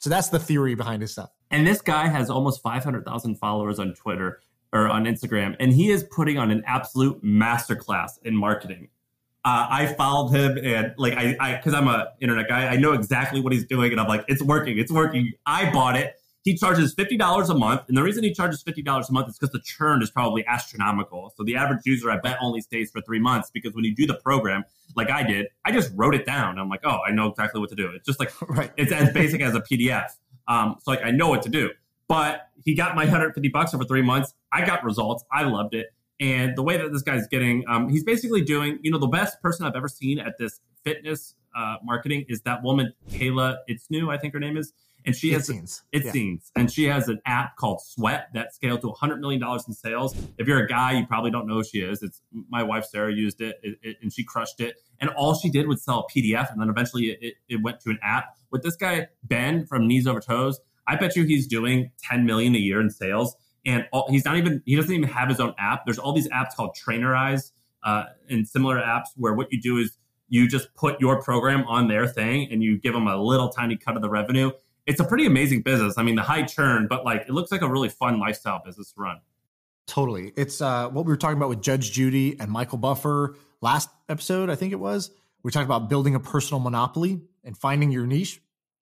So that's the theory behind his stuff. And this guy has almost five hundred thousand followers on Twitter or on Instagram, and he is putting on an absolute masterclass in marketing. Uh, I followed him, and like I, I, because I'm a internet guy, I know exactly what he's doing, and I'm like, it's working, it's working. I bought it. He charges fifty dollars a month, and the reason he charges fifty dollars a month is because the churn is probably astronomical. So the average user, I bet, only stays for three months because when you do the program, like I did, I just wrote it down. I'm like, oh, I know exactly what to do. It's just like, right. It's as basic as a P D F. Um, so like I know what to do. But he got my one hundred fifty bucks over three months. I got results. I loved it. And the way that this guy's getting, um, he's basically doing, you know, the best person I've ever seen at this fitness uh, marketing is that woman, Kayla Itsinu, I think her name is. And she has It It yeah. Seems, and she has an app called Sweat that scaled to one hundred million dollars in sales. If you're a guy, you probably don't know who she is. It's my wife Sarah used it, it, it and she crushed it. And all she did was sell a P D F, and then eventually it, it, it went to an app. With this guy Ben from Knees Over Toes, I bet you he's doing ten million a year in sales, and all, he's not even he doesn't even have his own app. There's all these apps called Trainerize uh, and similar apps where what you do is you just put your program on their thing, and you give them a little tiny cut of the revenue. It's a pretty amazing business. I mean, the high churn, but like it looks like a really fun lifestyle business to run. Totally. It's uh, what we were talking about with Judge Judy and Michael Buffer last episode, I think it was. We talked about building a personal monopoly and finding your niche.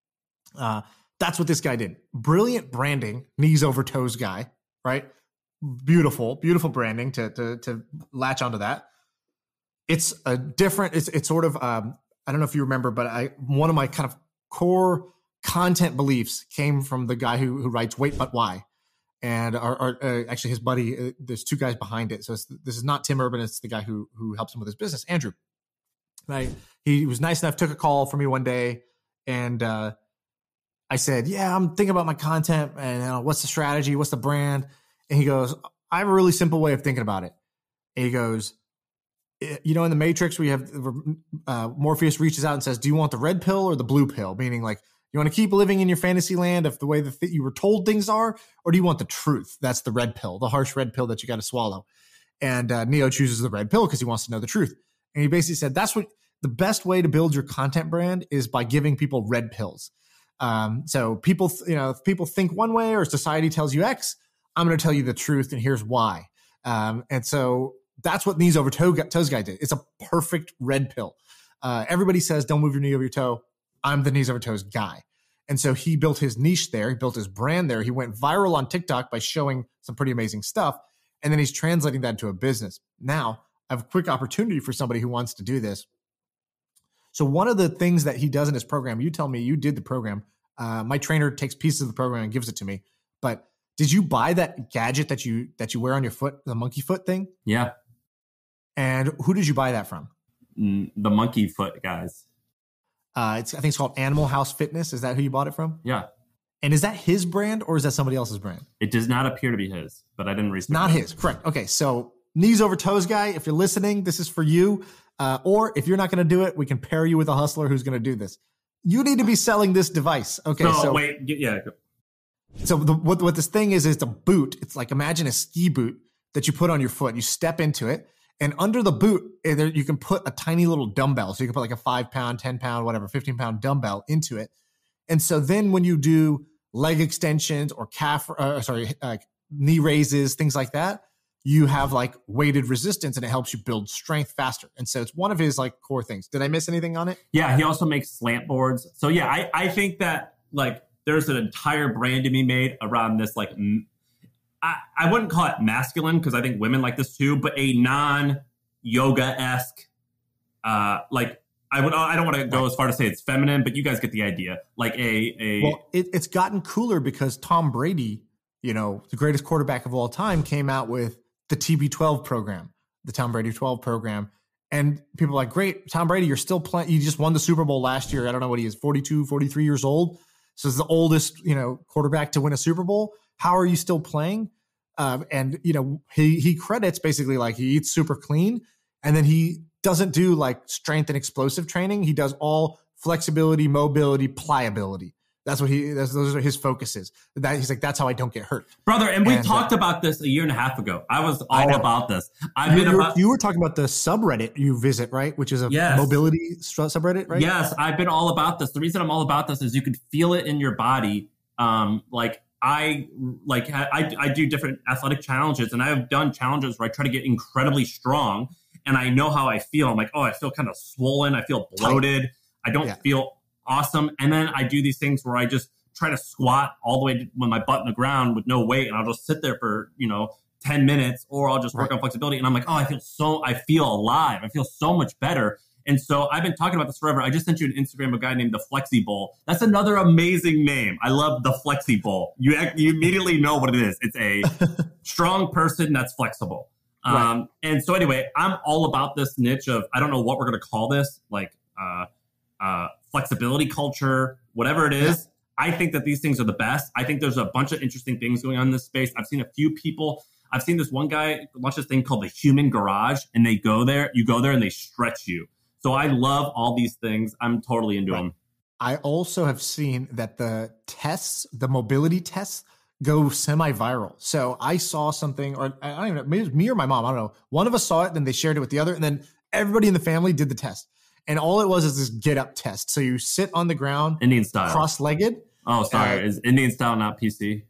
Uh, that's what this guy did. Brilliant branding, Knees Over Toes guy, right? Beautiful, beautiful branding to to to latch onto that. It's a different. It's it's sort of. Um, I don't know if you remember, but I one of my kind of core content beliefs came from the guy who who writes Wait But Why, and our, our uh, actually his buddy. Uh, there's two guys behind it, so it's, this is not Tim Urban. It's the guy who who helps him with his business, Andrew. Right? He was nice enough, took a call from me one day, and uh, I said, "Yeah, I'm thinking about my content, and uh, what's the strategy? What's the brand?" And he goes, "I have a really simple way of thinking about it." And he goes, "You know, in the Matrix, we have uh, Morpheus reaches out and says, 'Do you want the red pill or the blue pill?' Meaning, like." You want to keep living in your fantasy land of the way that you were told things are, or do you want the truth? That's the red pill, the harsh red pill that you got to swallow. And uh, Neo chooses the red pill because he wants to know the truth. And he basically said, that's what the best way to build your content brand is by giving people red pills. Um, so people, you know, if people think one way or society tells you X, I'm going to tell you the truth and here's why. Um, and so that's what Knees Over Toes guy did. It's a perfect red pill. Uh, everybody says, don't move your knee over your toe. I'm the Knees Over Toes guy. And so he built his niche there. He built his brand there. He went viral on TikTok by showing some pretty amazing stuff. And then he's translating that into a business. Now, I have a quick opportunity for somebody who wants to do this. So one of the things that he does in his program, you tell me you did the program. Uh, my trainer takes pieces of the program and gives it to me. But did you buy that gadget that you that you wear on your foot, the monkey foot thing? Yeah. And who did you buy that from? Mm, the monkey foot guys. Uh, it's I think it's called Animal House Fitness. Is that who you bought it from? Yeah. And is that his brand or is that somebody else's brand? It does not appear to be his, but I didn't research. Not it. his, correct. Okay, so Knees Over Toes guy, if you're listening, this is for you. Uh, or if you're not going to do it, we can pair you with a hustler who's going to do this. You need to be selling this device. Okay, no, so wait, yeah. So the, what what this thing is is it's a boot. It's like imagine a ski boot that you put on your foot. You step into it. And under the boot, you can put a tiny little dumbbell. So you can put like a five pound, ten pound, whatever, fifteen pound dumbbell into it. And so then when you do leg extensions or calf, uh, sorry, uh, knee raises, things like that, you have like weighted resistance and it helps you build strength faster. And so it's one of his like core things. Did I miss anything on it? Yeah, he also makes slant boards. So yeah, I, I think that like there's an entire brand to be made around this like I, I wouldn't call it masculine because I think women like this too, but a non-yoga-esque, uh, like I would, I don't want to go as far to say it's feminine, but you guys get the idea. Like a, a well, it, it's gotten cooler because Tom Brady, you know, the greatest quarterback of all time, came out with the T B twelve program, the Tom Brady twelve program, and people are like, great, Tom Brady, you're still playing. You just won the Super Bowl last year. I don't know what he is, forty-two, forty-three years old. So it's the oldest, you know, quarterback to win a Super Bowl. How are you still playing? Um, and, you know, he he credits basically like he eats super clean and then he doesn't do like strength and explosive training. He does all flexibility, mobility, pliability. That's what he, that's, those are his focuses. That he's like, that's how I don't get hurt. Brother, and we And, talked uh, about this a year and a half ago. I was I all know. about this. I've You, been you were, about, you were talking about the subreddit you visit, right? Which is a Yes. mobility stru- subreddit, right? Yes, I've been all about this. The reason I'm all about this is you can feel it in your body. Um, like I like I, I do different athletic challenges, and I have done challenges where I try to get incredibly strong, and I know how I feel. I'm like, oh, I feel kind of swollen. I feel bloated. I don't Yeah. feel awesome. And then I do these things where I just try to squat all the way to, with my butt in the ground with no weight, and I'll just sit there for, you know, ten minutes, or I'll just work Right. on flexibility. And I'm like, oh, I feel so, I feel alive. I feel so much better. And so I've been talking about this forever. I just sent you an Instagram of a guy named the Flexi Bowl. That's another amazing name. I love the Flexi Bowl. You, you immediately know what it is. It's a strong person that's flexible. Um, Right. And so anyway, I'm all about this niche of, I don't know what we're going to call this, like uh, uh, flexibility culture, whatever it is. I think that these things are the best. I think there's a bunch of interesting things going on in this space. I've seen a few people. I've seen this one guy launch this thing called the Human Garage, and they go there, you go there and they stretch you. So I love all these things. I'm totally into Right. them. I also have seen that the tests, the mobility tests, go semi-viral. So I saw something, or I don't even know, maybe it was me or my mom, I don't know. One of us saw it, then they shared it with the other, and then everybody in the family did the test. And all it was is this get up test. So you sit on the ground, Indian style. cross-legged. oh, sorry. uh, Is Indian style not P C?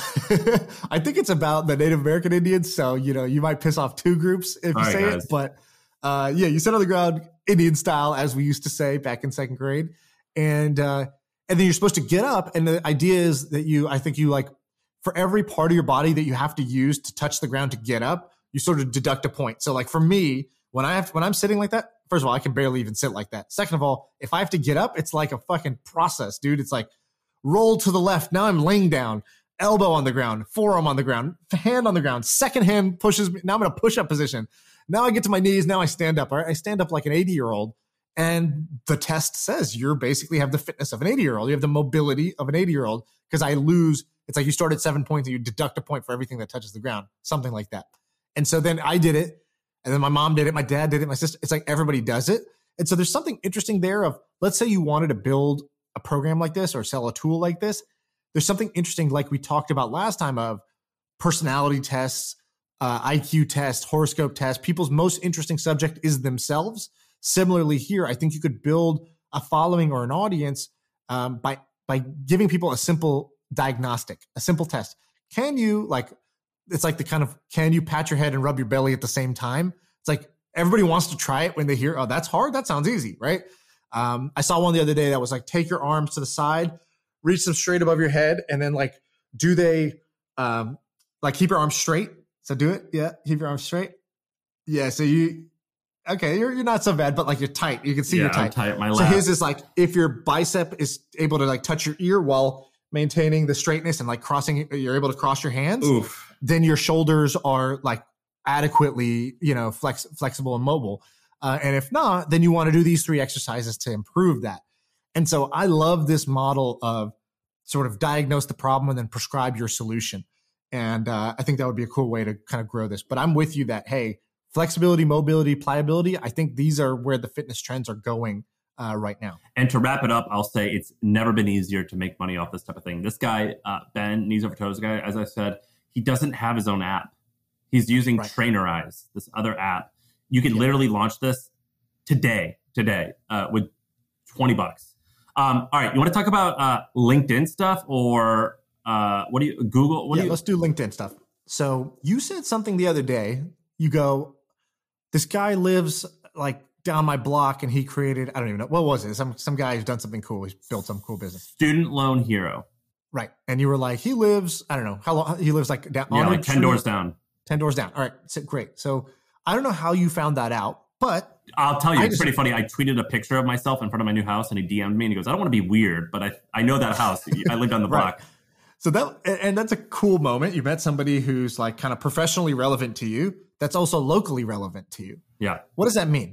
I think it's about the Native American Indians. So, you know, you might piss off two groups if you All right, say guys. it. But uh, yeah, you sit on the ground Indian style, as we used to say back in second grade. And uh, and then you're supposed to get up. And the idea is that you, I think you like, for every part of your body that you have to use to touch the ground to get up, you sort of deduct a point. So like for me, when I have, when I'm sitting like that, first of all, I can barely even sit like that. Second of all, if I have to get up, it's like a fucking process, dude. It's like roll to the left. Now I'm laying down, elbow on the ground, forearm on the ground, hand on the ground. Second hand pushes me. Now I'm in a push-up position. Now I get to my knees. Now I stand up. All right? I stand up like an eighty year old. And the test says you're basically have the fitness of an eighty year old. You have the mobility of an eighty year old, because I lose. It's like you start at seven points and you deduct a point for everything that touches the ground, something like that. And so then I did it. And then my mom did it. My dad did it. My sister. It's like everybody does it. And so there's something interesting there of, let's say you wanted to build a program like this or sell a tool like this. There's something interesting, like we talked about last time, of personality tests, uh, I Q tests, horoscope tests. People's most interesting subject is themselves. Similarly here, I think you could build a following or an audience um, by by giving people a simple diagnostic, a simple test. Can you, like, it's like the kind of, can you pat your head and rub your belly at the same time? It's like everybody wants to try it when they hear, oh, that's hard. That sounds easy, right? Um, I saw one the other day that was like, take your arms to the side, reach them straight above your head, and then like, do they um, like keep your arms straight? So do it. Yeah. Keep your arms straight. Yeah. So you, okay, you're, you're not so bad, but like you're tight. You can see yeah, you're tight. I'm tight. My So lap. his is like, if your bicep is able to like touch your ear while maintaining the straightness and like crossing, you're able to cross your hands, Oof. then your shoulders are like adequately, you know, flex, flexible and mobile. Uh, and if not, then you want to do these three exercises to improve that. And so I love this model of sort of diagnose the problem and then prescribe your solution. And uh, I think that would be a cool way to kind of grow this. But I'm with you that, hey, flexibility, mobility, pliability, I think these are where the fitness trends are going uh, right now. And to wrap it up, I'll say it's never been easier to make money off this type of thing. This guy, uh, Ben, Knees Over Toes guy, as I said, he doesn't have his own app. He's using Right. Trainerize, this other app. You can Yeah. literally launch this today, today, uh, with twenty bucks. Um, all right, you want to talk about uh, LinkedIn stuff or uh, what do you, Google? What yeah, do you, let's do LinkedIn stuff. So you said something the other day. You go, this guy lives like down my block and he created, I don't even know, what was it? Some some guy who's done something cool. He's built some cool business. Student Loan Hero. Right. And you were like, he lives, I don't know, how long, he lives like down, Yeah, on a like ten tree- doors down. ten doors down. All right. So, great. So I don't know how you found that out, but I'll tell you, I it's just- pretty funny. I tweeted a picture of myself in front of my new house and he D M'd me and he goes, I don't want to be weird, but I, I know that house. I live down the Right. block. so that, and that's a cool moment. You met somebody who's like kind of professionally relevant to you. That's also locally relevant to you. Yeah. What does that mean?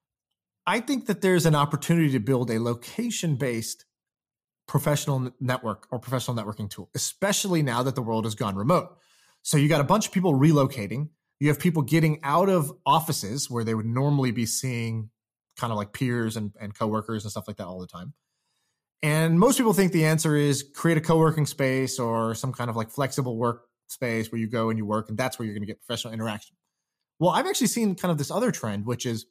I think that there's an opportunity to build a location-based professional n- network or professional networking tool, especially now that the world has gone remote. So you got a bunch of people relocating. You have people getting out of offices where they would normally be seeing kind of like peers and, and coworkers and stuff like that all the time. And most people think the answer is create a co-working space or some kind of like flexible work space where you go and you work, and that's where you're going to get professional interaction. Well, I've actually seen kind of this other trend, which is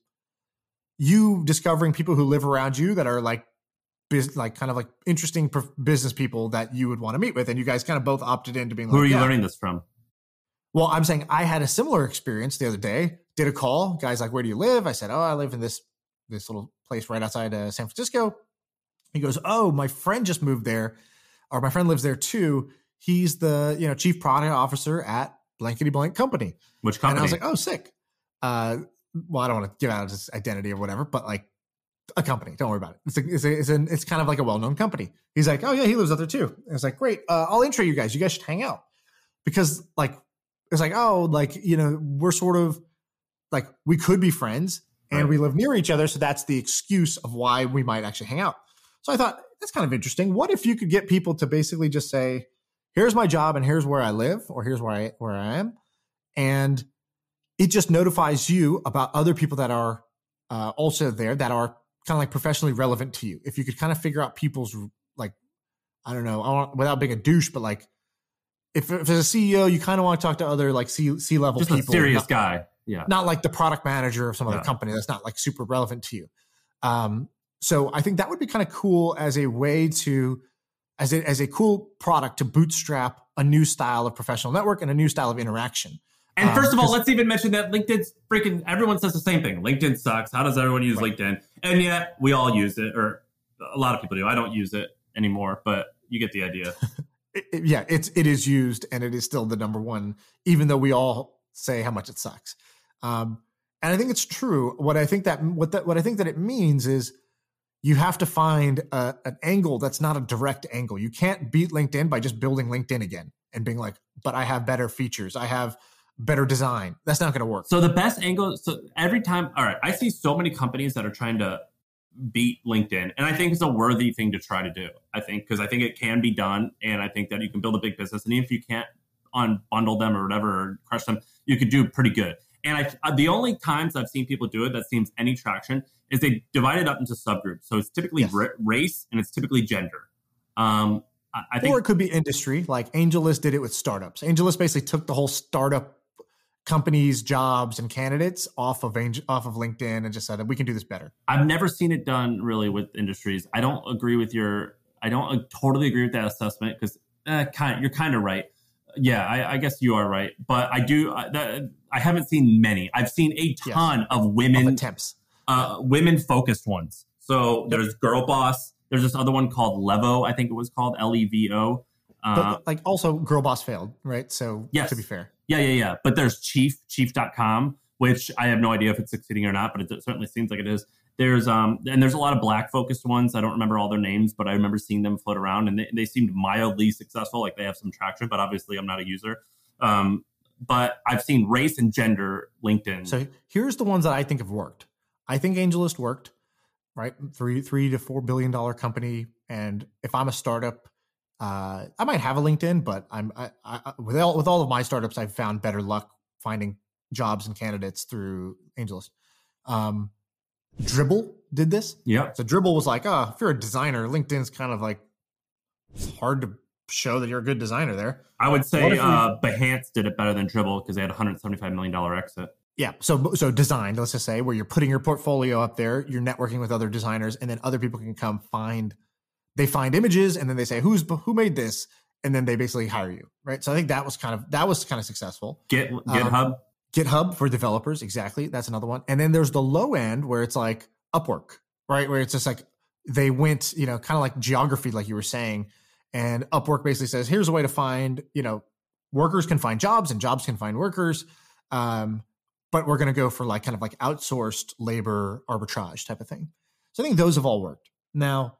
you discovering people who live around you that are like, biz, like kind of like interesting business people that you would want to meet with. And you guys kind of both opted into being Who like, are you yeah. learning this from? Well, I'm saying I had a similar experience the other day, did a call. Guy's like, where do you live? I said, oh, I live in this, this little place right outside uh, San Francisco. He goes, oh, my friend just moved there, or my friend lives there too. He's the, you know, chief product officer at blankety blank company. Which company? And I was like, oh, sick. Uh, well, I don't want to give out his identity or whatever, but like a company. Don't worry about it. It's a, it's a, it's, an, it's kind of like a well-known company. He's like, oh yeah, he lives out there too. And I was like, great. Uh, I'll intro you guys. You guys should hang out, because like it's like, oh, like, you know, we're sort of like we could be friends and right. we live near each other, so that's the excuse of why we might actually hang out. So I thought that's kind of interesting. What if you could get people to basically just say, here's my job and here's where I live, or here's where I where I am, and it just notifies you about other people that are uh, also there that are kind of like professionally relevant to you. If you could kind of figure out people's, like, I don't know, I want, without being a douche, but like if, if there's a C E O, you kind of want to talk to other like C C level Just people. a serious not, guy. Yeah. Not like the product manager of some yeah. other company that's not like super relevant to you. Um, so I think that would be kind of cool as a way to, as a, as a cool product to bootstrap a new style of professional network and a new style of interaction. And um, first of all, let's even mention that LinkedIn's freaking, everyone says the same thing. LinkedIn sucks. How does everyone use right. LinkedIn? And yet we all use it, or a lot of people do. I don't use it anymore, but you get the idea. it, it, yeah, it's, it is used, and it is still the number one, even though we all say how much it sucks. Um, and I think it's true. What I think that, what that, what I think that it means is you have to find a, an angle that's not a direct angle. You can't beat LinkedIn by just building LinkedIn again and being like, but I have better features. I have better design. That's not going to work. So the best angle, so every time, all right, I see so many companies that are trying to beat LinkedIn. And I think it's a worthy thing to try to do. I think, because I think it can be done. And I think that you can build a big business. And even if you can't unbundle them or whatever, or crush them, you could do pretty good. And I, the only times I've seen people do it that seems any traction is they divide it up into subgroups. So it's typically yes. r- race and it's typically gender. Um, I, I think, or it could be industry. Like AngelList did it with startups. AngelList basically took the whole startup companies, jobs, and candidates off of Angel, off of LinkedIn and just said, we can do this better. I've never seen it done really with industries. I don't agree with your, I don't totally agree with that assessment, because eh, kind you're kind of right. Yeah, I, I guess you are right. But I do, uh, that, I haven't seen many. I've seen a ton yes. of women, of attempts, uh, women focused ones. So there's Girl Boss. There's this other one called Levo, I think it was called L E V O. Uh, but like also Girl Boss failed, right? So yes. to be fair. Yeah, yeah, yeah. But there's Chief, chief dot com, which I have no idea if it's succeeding or not, but it certainly seems like it is. There's um, and there's a lot of black focused ones. I don't remember all their names, but I remember seeing them float around, and they, they seemed mildly successful. Like they have some traction, but obviously I'm not a user. Um, but I've seen race and gender LinkedIn. So here's the ones that I think have worked. I think AngelList worked, right? Three, three to four billion dollar company, and if I'm a startup, uh, I might have a LinkedIn, but I'm I, I, with all with all of my startups, I've found better luck finding jobs and candidates through AngelList. Um, Dribbble did this. Yeah. So Dribbble was like, oh, if you're a designer, LinkedIn's kind of like, it's hard to show that you're a good designer there. I would say uh, Behance did it better than Dribbble because they had a one hundred seventy-five million dollars exit. Yeah. So, so designed, let's just say, where you're putting your portfolio up there, you're networking with other designers, and then other people can come find, they find images, and then they say, who's, who made this? And then they basically hire you. Right. So I think that was kind of, that was kind of successful. Get GitHub. Um, GitHub for developers. Exactly. That's another one. And then there's the low end where it's like Upwork, right? Where it's just like, they went, you know, kind of like geography, like you were saying, and Upwork basically says, here's a way to find, you know, workers can find jobs and jobs can find workers. Um, but we're going to go for like kind of like outsourced labor arbitrage type of thing. So I think those have all worked. Now,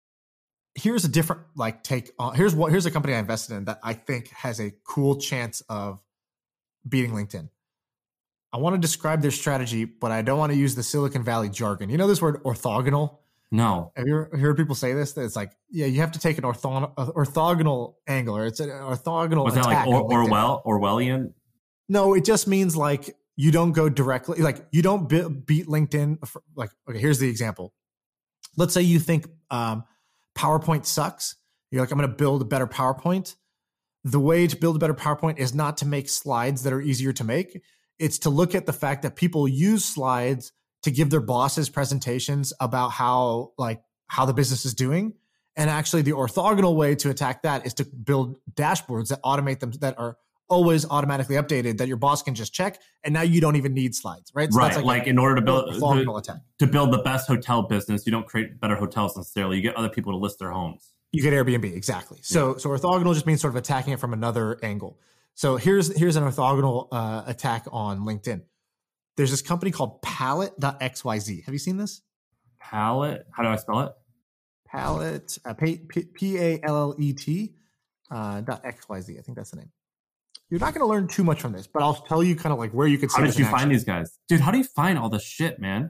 here's a different like take on, here's what, here's a company I invested in that I think has a cool chance of beating LinkedIn. I want to describe their strategy, but I don't want to use the Silicon Valley jargon. You know this word orthogonal? No. Have you ever heard people say this? That it's like, yeah, you have to take an ortho- orthogonal angle, or it's an orthogonal Was that attack. like or- Orwell, Orwellian? No, it just means like you don't go directly, like you don't be- beat LinkedIn. For, like, okay, here's the example. Let's say you think um, PowerPoint sucks. You're like, I'm going to build a better PowerPoint. The way to build a better PowerPoint is not to make slides that are easier to make. It's to look at the fact that people use slides to give their bosses presentations about how like how the business is doing. And actually the orthogonal way to attack that is to build dashboards that automate them, that are always automatically updated, that your boss can just check. And now you don't even need slides, right? So right. that's Like, like like a, in order to build orthogonal attack. To build the best hotel business, you don't create better hotels necessarily. You get other people to list their homes. You get Airbnb, exactly. So yeah. so orthogonal just means sort of attacking it from another angle. So here's here's an orthogonal uh, attack on LinkedIn. There's this company called Pallet dot X Y Z. Have you seen this? Pallet? How do I spell it? Pallet, uh, P A L L E T uh, dot X Y Z. I think that's the name. You're not going to learn too much from this, but I'll tell you kind of like where you could see. How did you find these guys? Dude, how do you find all this shit, man?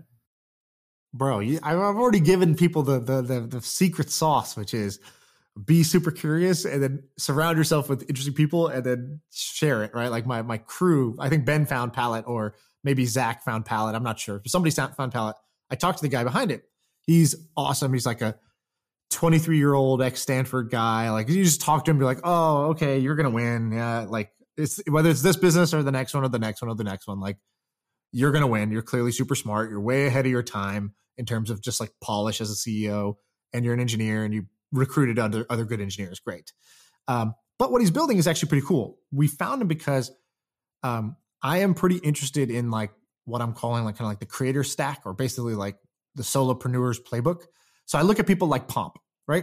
Bro, you, I've already given people the, the the the secret sauce, which is be super curious and then surround yourself with interesting people and then share it, right? Like my my crew, I think Ben found Pallet, or maybe Zach found Pallet. I'm not sure. But somebody found Pallet. I talked to the guy behind it. He's awesome. He's like a twenty-three year old ex-Stanford guy. Like you just talk to him, be like, oh, okay, you're going to win. Yeah. Like it's whether it's this business or the next one or the next one or the next one, like you're going to win. You're clearly super smart. You're way ahead of your time in terms of just like polish as a C E O, and you're an engineer and you recruited other, other good engineers. Great. Um, but what he's building is actually pretty cool. We found him because um, I am pretty interested in like what I'm calling like kind of like the creator stack, or basically like the solopreneur's playbook. So I look at people like Pomp, right?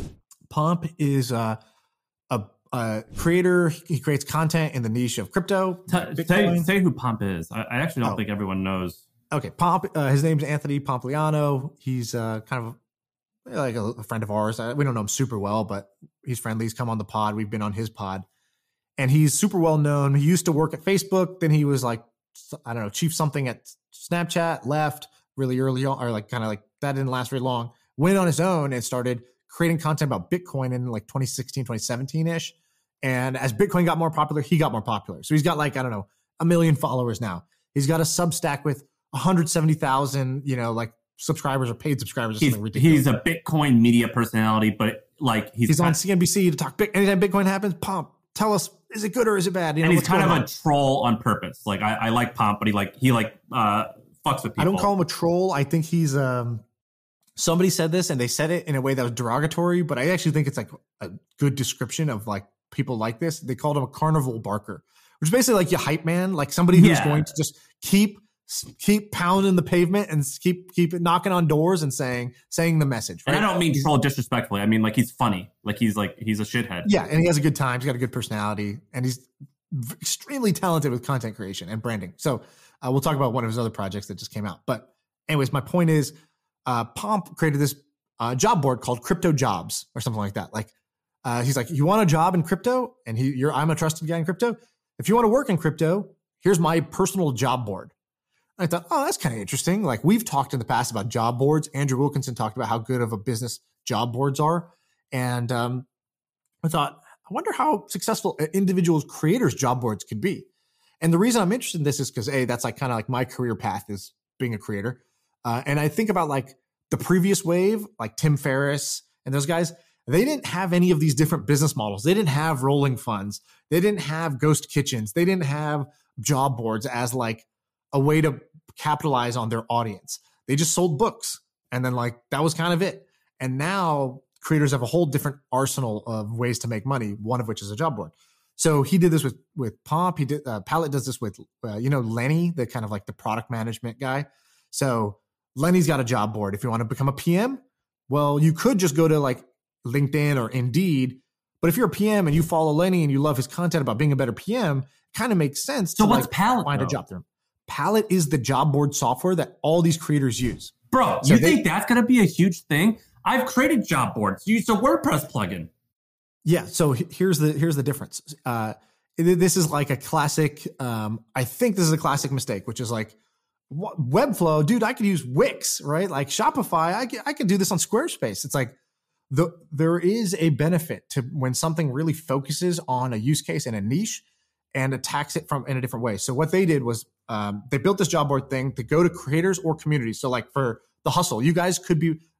Pomp is uh, a, a creator. He creates content in the niche of crypto. T- say, say who Pomp is. I, I actually don't oh. think everyone knows. Okay, Pomp. Uh, his name's Anthony Pompliano. He's uh, kind of like a, a friend of ours. Uh, we don't know him super well, but he's friendly. He's come on the pod. We've been on his pod, and he's super well known. He used to work at Facebook. Then he was like, I don't know, chief something at Snapchat. Left really early on, or like kind of like that didn't last very long. Went on his own and started creating content about Bitcoin in like twenty sixteen, twenty seventeen ish. And as Bitcoin got more popular, he got more popular. So he's got like, I don't know, a million followers now. He's got a Substack with one hundred seventy thousand, you know, like subscribers or paid subscribers or he's, something ridiculous. He's a Bitcoin media personality, but like he's, he's on C N B C to talk Bitcoin. Anytime Bitcoin happens, Pomp, tell us, is it good or is it bad? You know, and he's kind of on? a troll on purpose. Like I, I like Pomp, but he like, he like uh, fucks with people. I don't call him a troll. I think he's, um, somebody said this and they said it in a way that was derogatory, but I actually think it's like a good description of like people like this. They called him a carnival barker, which is basically like your hype man, like somebody who's yeah. going to just keep keep pounding the pavement and keep keep knocking on doors and saying saying the message. Right? And I don't mean troll disrespectfully. I mean like he's funny, like he's like he's a shithead. Yeah, and he has a good time. He's got a good personality, and he's extremely talented with content creation and branding. So uh, we'll talk about one of his other projects that just came out. But anyways, my point is, uh, Pomp created this uh, job board called Crypto Jobs or something like that. Like uh, he's like, you want a job in crypto, and he, you're I'm a trusted guy in crypto. If you want to work in crypto, here's my personal job board. I thought, oh, that's kind of interesting. Like we've talked in the past about job boards. Andrew Wilkinson talked about how good of a business job boards are. And um, I thought, I wonder how successful individuals, creators' job boards could be. And the reason I'm interested in this is because, A, that's like kind of like my career path is being a creator. Uh, and I think about like the previous wave, like Tim Ferriss and those guys, they didn't have any of these different business models. They didn't have rolling funds. They didn't have ghost kitchens. They didn't have job boards as like a way to capitalize on their audience. They just sold books. And then like, that was kind of it. And now creators have a whole different arsenal of ways to make money, one of which is a job board. So he did this with, with Pomp. He did, uh, Pallet does this with, uh, you know, Lenny, the kind of like the product management guy. So Lenny's got a job board. If you want to become a P M, well, you could just go to like LinkedIn or Indeed. But if you're a P M and you follow Lenny and you love his content about being a better P M, it kind of makes sense so to what's like Pallet, find though? a job through him. Pallet is the job board software that all these creators use. Bro, So you they- think that's going to be a huge thing? I've created job boards. Use a WordPress plugin. Yeah. So he- here's the here's the difference. Uh, it- this is like a classic. Um, I think this is a classic mistake, which is like what, Webflow, dude. I could use Wix, right? Like Shopify. I could, I could do this on Squarespace. It's like the there is a benefit to when something really focuses on a use case and a niche and attacks it from in a different way. So what they did was um, they built this job board thing to go to creators or communities. So like for The Hustle, you guys could be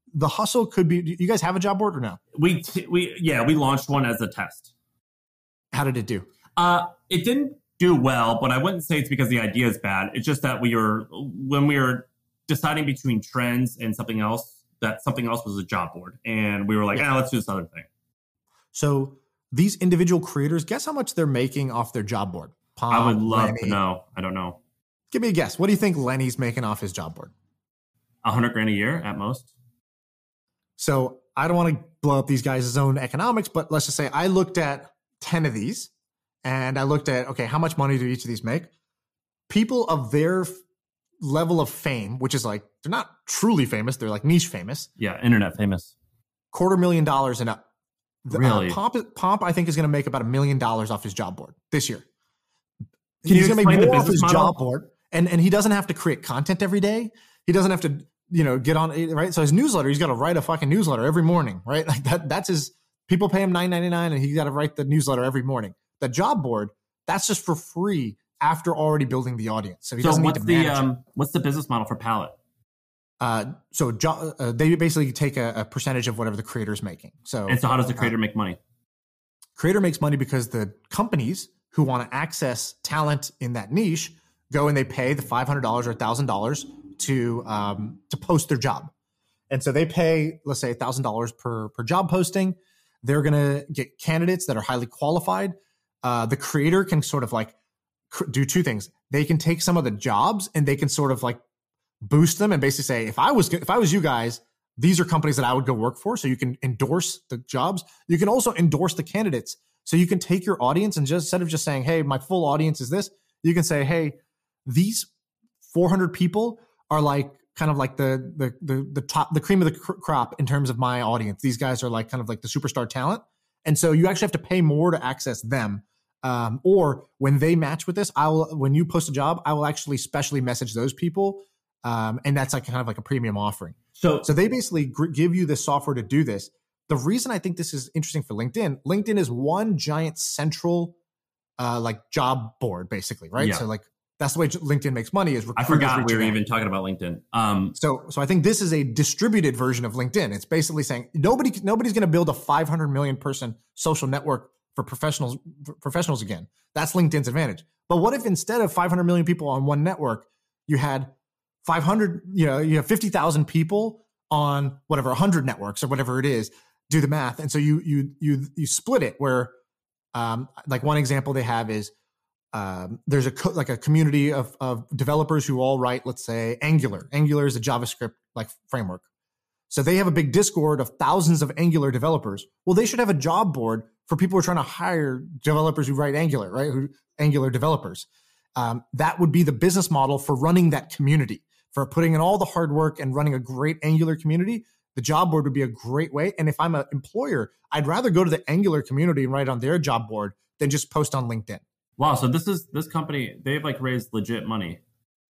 the hustle could be, do you guys have a job board or no? We, t- we, yeah, we launched one as a test. How did it do? Uh, it didn't do well, but I wouldn't say it's because the idea is bad. It's just that we were, when we were deciding between trends and something else, that something else was a job board. And we were like, yeah, ah, let's do this other thing. So these individual creators, guess how much they're making off their job board? Pom, I would love Lenny. to know. I don't know. Give me a guess. What do you think Lenny's making off his job board? A hundred grand a year at most. So I don't want to blow up these guys' own economics, but let's just say I looked at ten of these and I looked at, okay, how much money do each of these make? People of their f- level of fame, which is like, they're not truly famous. They're like niche famous. Yeah. Internet famous. Quarter million dollars and up. The, Really? Uh, Pomp, Pomp, I think, is going to make about a million dollars off his job board this year. Can He's you going to make explain the more off his business model? job board. And, and he doesn't have to create content every day. He doesn't have to, you know, get on, right? So his newsletter, he's got to write a fucking newsletter every morning, right? Like that, that's his, people pay him nine ninety-nine and he got to write the newsletter every morning. The job board, that's just for free after already building the audience. So he So doesn't need what's to the, manage it. um, what's the business model for Palette? Uh, so jo- uh, they basically take a, a percentage of whatever the creator's making. So, And so how does the uh, creator make money? creator makes money because the companies who want to access talent in that niche go and they pay the five hundred dollars or one thousand dollars to um, to post their job. And so they pay, let's say, one thousand dollars per, per job posting. They're going to get candidates that are highly qualified. Uh, the creator can sort of like cr- do two things. They can take some of the jobs and they can sort of like boost them and basically say, if I was if I was you guys, these are companies that I would go work for. So you can endorse the jobs. You can also endorse the candidates. So you can take your audience and just instead of just saying, hey, my full audience is this, you can say, hey, these four hundred people are like kind of like the the the, the top, the cream of the cr- crop in terms of my audience. These guys are like kind of like the superstar talent. And so you actually have to pay more to access them. Um, or when they match with this, I will, when you post a job, I will actually specially message those people. Um, and that's like kind of like a premium offering. So, So they basically gr- give you the software to do this. The reason I think this is interesting for LinkedIn, LinkedIn is one giant central uh, like job board, basically, right? Yeah. So like that's the way LinkedIn makes money is I recruiters forgot we reaching were out. even talking about LinkedIn. Um, So, so I think this is a distributed version of LinkedIn. It's basically saying nobody, nobody's going to build a five hundred million person social network for professionals, for professionals again. That's LinkedIn's advantage. But what if instead of five hundred million people on one network, you had five hundred, you know, you have fifty thousand people on whatever, one hundred networks or whatever it is, do the math. And so you, you, you, you split it where, um, like one example they have is, Um, there's a co- like a community of, of developers who all write, let's say, Angular. Angular is a JavaScript like framework. So they have a big Discord of thousands of Angular developers. Well, they should have a job board for people who are trying to hire developers who write Angular, right? Who Angular developers. Um, that would be the business model for running that community, for putting in all the hard work and running a great Angular community. The job board would be a great way. And if I'm an employer, I'd rather go to the Angular community and write on their job board than just post on LinkedIn. wow. So this is, this company, they've like raised legit money.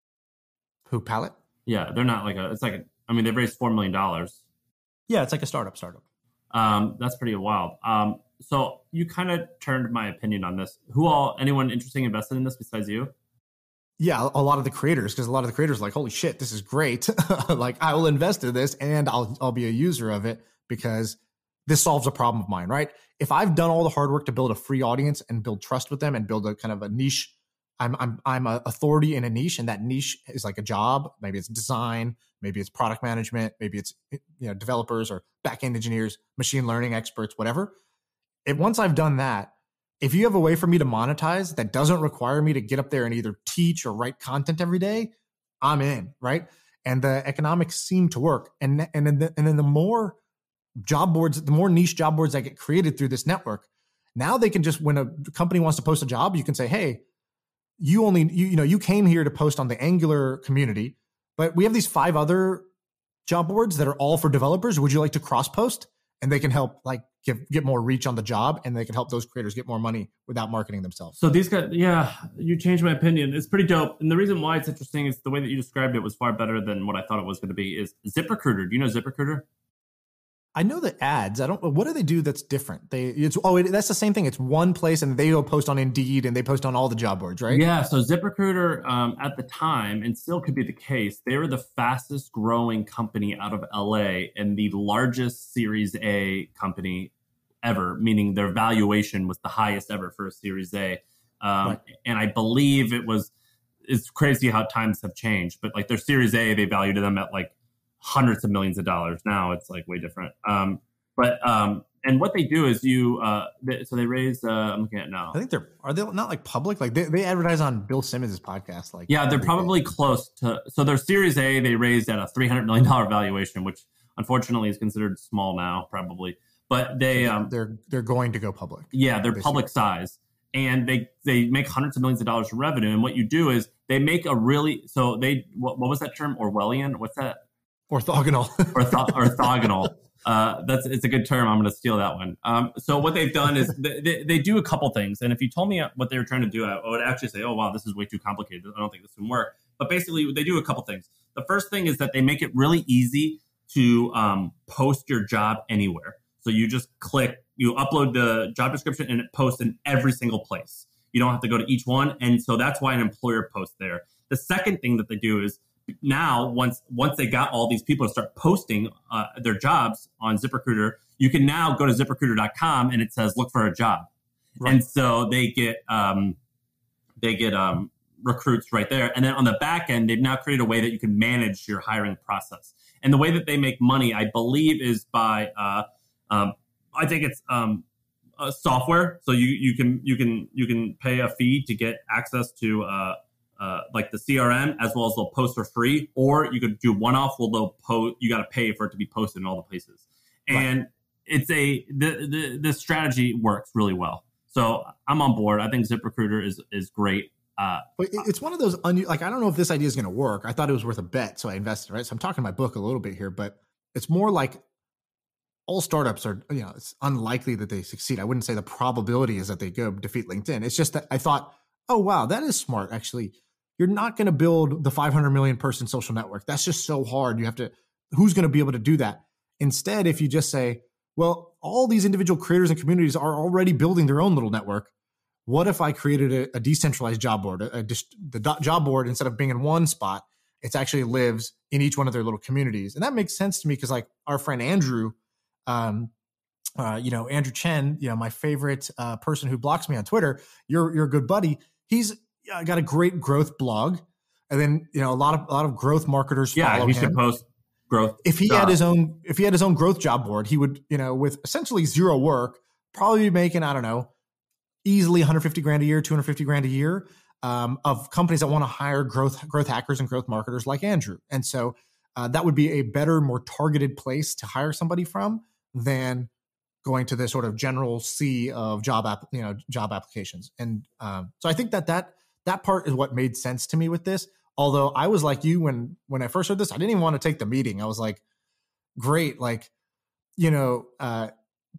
Who, Palette? Yeah. They're not like a, it's like, a, I mean, they've raised four million dollars. Yeah, it's like a startup startup. Um, that's pretty wild. Um, so you kind of turned my opinion on this. Who all, anyone interesting invested in this besides you? Yeah, a lot of the creators, because a lot of the creators are like, holy shit, this is great. Like, I will invest in this and I'll I'll be a user of it because this solves a problem of mine, right? If I've done all the hard work to build a free audience and build trust with them and build a kind of a niche, I'm I'm I'm a authority in a niche, and that niche is like a job. Maybe it's design, maybe it's product management, maybe it's you know developers or back-end engineers, machine learning experts, whatever. If once I've done that, if you have a way for me to monetize that doesn't require me to get up there and either teach or write content every day, I'm in, right? And the economics seem to work. And and then the, and then the more job boards, the more niche job boards that get created through this network, now they can just, when a company wants to post a job, you can say, hey, you only you, you know you came here to post on the Angular community, but we have these five other job boards that are all for developers. Would you like to cross post? And they can help like give, get more reach on the job, and they can help those creators get more money without marketing themselves. So these guys, yeah, you changed my opinion. It's pretty dope. And the reason why it's interesting is the way that you described it was far better than what I thought it was going to be is ZipRecruiter. Do you know ZipRecruiter? I know the ads. I don't. What do they do that's different? They it's oh it, that's the same thing. It's one place, and they go post on Indeed, and they post on all the job boards, right? Yeah. So ZipRecruiter, um, at the time, and still could be the case, they were the fastest growing company out of L A and the largest Series A company ever, meaning their valuation was the highest ever for a Series A. Um, right. And I believe it was. It's crazy how times have changed, but like their Series A, they valued them at like hundreds of millions of dollars. Now it's like way different. Um, but um, and what they do is you. Uh, they, so they raise. Uh, I'm looking at it now. I think they're are they not like public? Like they, they advertise on Bill Simmons' podcast. Like yeah, they're probably day. close to. So their Series A they raised at a three hundred million dollar valuation, which unfortunately is considered small now, probably. But they so um, they're they're going to go public. Yeah, they're public size. And they, they make hundreds of millions of dollars in revenue. And what you do is they make a really, so they, what, what was that term? Orwellian? What's that? Orthogonal. Ortho, orthogonal. Uh, that's, it's a good term. I'm going to steal that one. Um, so what they've done is they, they, they do a couple things. And if you told me what they were trying to do, I would actually say, oh, wow, this is way too complicated. I don't think this can work. But basically they do a couple things. The first thing is that they make it really easy to um, post your job anywhere. So you just click, you upload the job description and it posts in every single place. You don't have to go to each one. And so that's why an employer posts there. The second thing that they do is now once once they got all these people to start posting uh, their jobs on ZipRecruiter, you can now go to zip recruiter dot com and it says, look for a job. Right. And so they get um, they get um, recruits right there. And then on the back end, they've now created a way that you can manage your hiring process. And the way that they make money, I believe, is by uh, um, I think it's um, uh, software. So you you can you can you can pay a fee to get access to uh, uh, like the C R M, as well as they'll post for free, or you could do one off. Well, they'll post. You got to pay for it to be posted in all the places, and right. it's a the, the the strategy works really well. So I'm on board. I think ZipRecruiter is is great. Uh, but it's one of those un- like I don't know if this idea is going to work. I thought it was worth a bet, so I invested. Right, so I'm talking my book a little bit here, but it's more like. All startups are, you know, it's unlikely that they succeed. I wouldn't say the probability is that they go defeat LinkedIn. It's just that I thought, oh, wow, that is smart. Actually, you're not going to build the five hundred million person social network. That's just so hard. You have to, who's going to be able to do that? Instead, if you just say, well, all these individual creators and communities are already building their own little network. What if I created a, a decentralized job board? A, a, the job board, instead of being in one spot, it actually lives in each one of their little communities. And that makes sense to me because like our friend Andrew, Um, uh, you know, Andrew Chen, you know, my favorite uh, person who blocks me on Twitter, you're you're a good buddy. He's uh, got a great growth blog, and then you know a lot of a lot of growth marketers. Yeah, follow he him. should post growth. If he job. had his own, if he had his own growth job board, he would, you know, with essentially zero work, probably be making I don't know, easily one hundred fifty grand a year, two hundred fifty grand a year um, of companies that want to hire growth growth hackers and growth marketers like Andrew, and so uh, that would be a better, more targeted place to hire somebody from. Than going to the sort of general sea of job app, you know, job applications. And um, so I think that that that part is what made sense to me with this. Although I was like you when when I first heard this, I didn't even want to take the meeting. I was like, great, like you know, uh,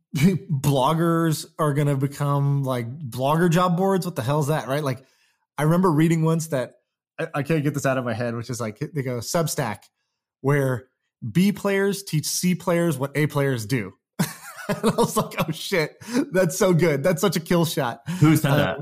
bloggers are going to become like blogger job boards. What the hell is that, right? Like I remember reading once that I, I can't get this out of my head, which is like they go Substack, where B players teach C players what A players do. And I was like, oh shit, that's so good. That's such a kill shot. Who said uh, that?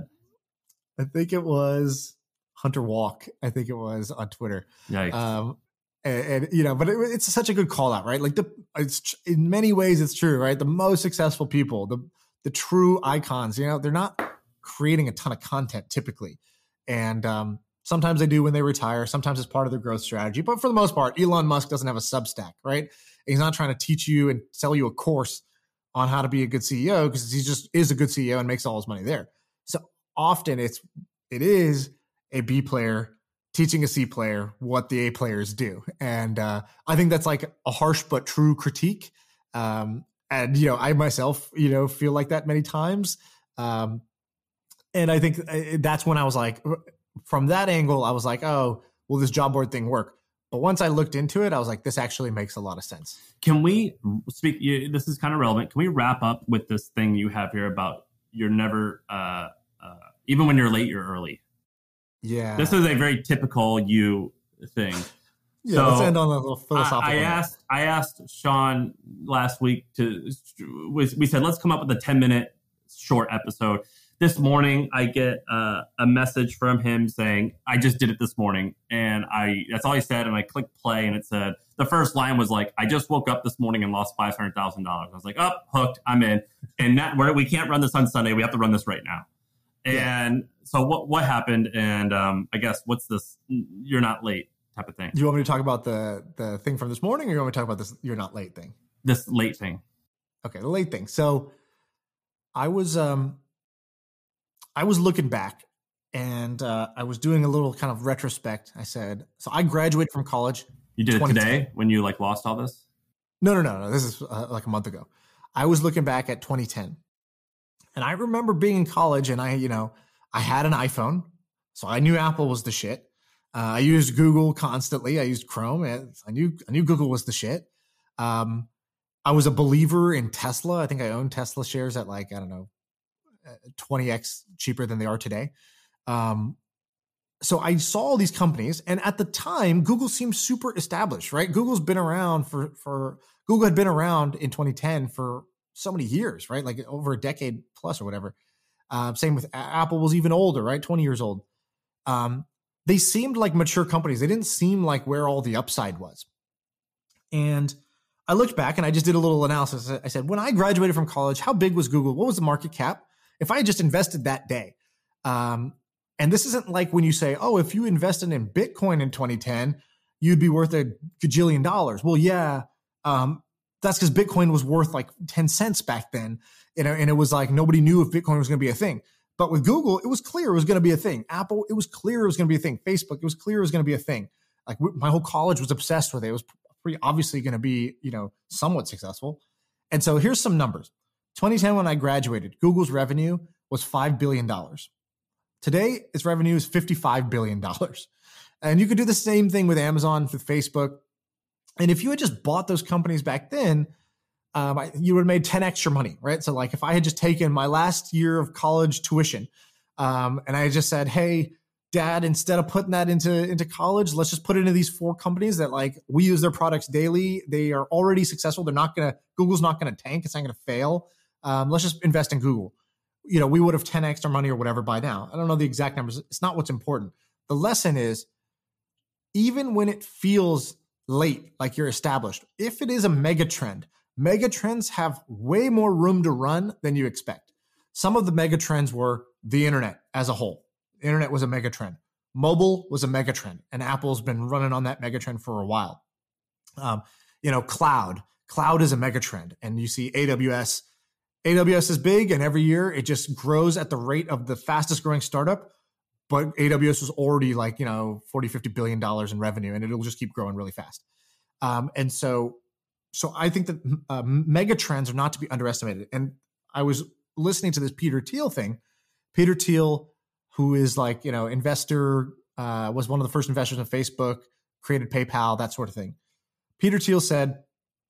I think it was Hunter Walk. I think it was on Twitter. Yikes. Um, and, and you know, but it, it's such a good call out, right? Like the, it's in many ways it's true, right? The most successful people, the, the true icons, you know, they're not creating a ton of content typically. And, um, sometimes they do when they retire. Sometimes it's part of their growth strategy. But for the most part, Elon Musk doesn't have a Substack, right? He's not trying to teach you and sell you a course on how to be a good C E O because he just is a good C E O and makes all his money there. So often it's it is a B player teaching a C player what the A players do. And uh, I think that's like a harsh but true critique. Um, and, you know, I myself, you know, feel like that many times. Um, and I think that's when I was like, from that angle, I was like, oh, will this job board thing work? But once I looked into it, I was like, this actually makes a lot of sense. Can we speak? You, this is kind of relevant. Can we wrap up with this thing you have here about you're never, uh, uh, even when you're late, you're early? Yeah. This is a very typical you thing. Yeah, so let's end on a little philosophical. I, I asked I asked Sean last week to we, we said let's come up with a ten minute short episode. This morning I get uh, a message from him saying I just did it this morning, and I that's all he said. And I clicked play, and it said the first line was like, I just woke up this morning and lost five hundred thousand dollars. I was like, oh, hooked, I'm in. And that we're, we can't run this on Sunday. We have to run this right now. And yeah. so what what happened? And um, I guess what's this? You're not late type of thing. Do you want me to talk about the the thing from this morning, or you want me to talk about this you're not late thing? This late thing. Okay, the late thing. So I was um I was looking back, and uh, I was doing a little kind of retrospect. I said, so I graduated from college. You did it today when you like lost all this? No, no, no, no. This is uh, like a month ago. I was looking back at twenty ten, and I remember being in college, and I, you know, I had an iPhone, so I knew Apple was the shit. Uh, I used Google constantly. I used Chrome. And I knew I knew Google was the shit. Um, I was a believer in Tesla. I think I owned Tesla shares at like, I don't know, twenty x cheaper than they are today. Um, so I saw all these companies, and at the time, Google seemed super established, right? Google's been around for, for Google had been around in twenty ten for so many years, right? Like over a decade plus or whatever. Uh, same with Apple was even older, right? twenty years old. Um, they seemed like mature companies. They didn't seem like where all the upside was. And I looked back and I just did a little analysis. I said, when I graduated from college, how big was Google? What was the market cap? If I had just invested that day, um, and this isn't like when you say, oh, if you invested in Bitcoin in twenty ten, you'd be worth a gajillion dollars. Well, yeah, um, that's because Bitcoin was worth like ten cents back then. You know, and it was like nobody knew if Bitcoin was going to be a thing. But with Google, it was clear it was going to be a thing. Apple, it was clear it was going to be a thing. Facebook, it was clear it was going to be a thing. Like my whole college was obsessed with it. It was pretty obviously going to be, you know, somewhat successful. And so here's some numbers. twenty ten, when I graduated, Google's revenue was five billion dollars. Today, its revenue is fifty-five billion dollars. And you could do the same thing with Amazon, with Facebook. And if you had just bought those companies back then, um, I, you would have made ten x your money, right? So like if I had just taken my last year of college tuition um, and I just said, hey, Dad, instead of putting that into, into college, let's just put it into these four companies that like we use their products daily. They are already successful. They're not going to, Google's not going to tank. It's not going to fail. Um, let's just invest in Google. You know, we would have ten x our money or whatever by now. I don't know the exact numbers. It's not what's important. The lesson is, even when it feels late, like you're established, if it is a mega trend, mega trends have way more room to run than you expect. Some of the mega trends were the internet as a whole. The internet was a mega trend. Mobile was a mega trend, and Apple's been running on that mega trend for a while. Um, you know, cloud. Cloud is a mega trend, and you see A W S. A W S is big, and every year it just grows at the rate of the fastest growing startup. But A W S was already like, you know, forty, fifty billion dollars in revenue, and it'll just keep growing really fast. Um, and so, so I think that uh, mega trends are not to be underestimated. And I was listening to this Peter Thiel thing. Peter Thiel, who is like, you know, investor, uh, was one of the first investors in Facebook, created PayPal, that sort of thing. Peter Thiel said,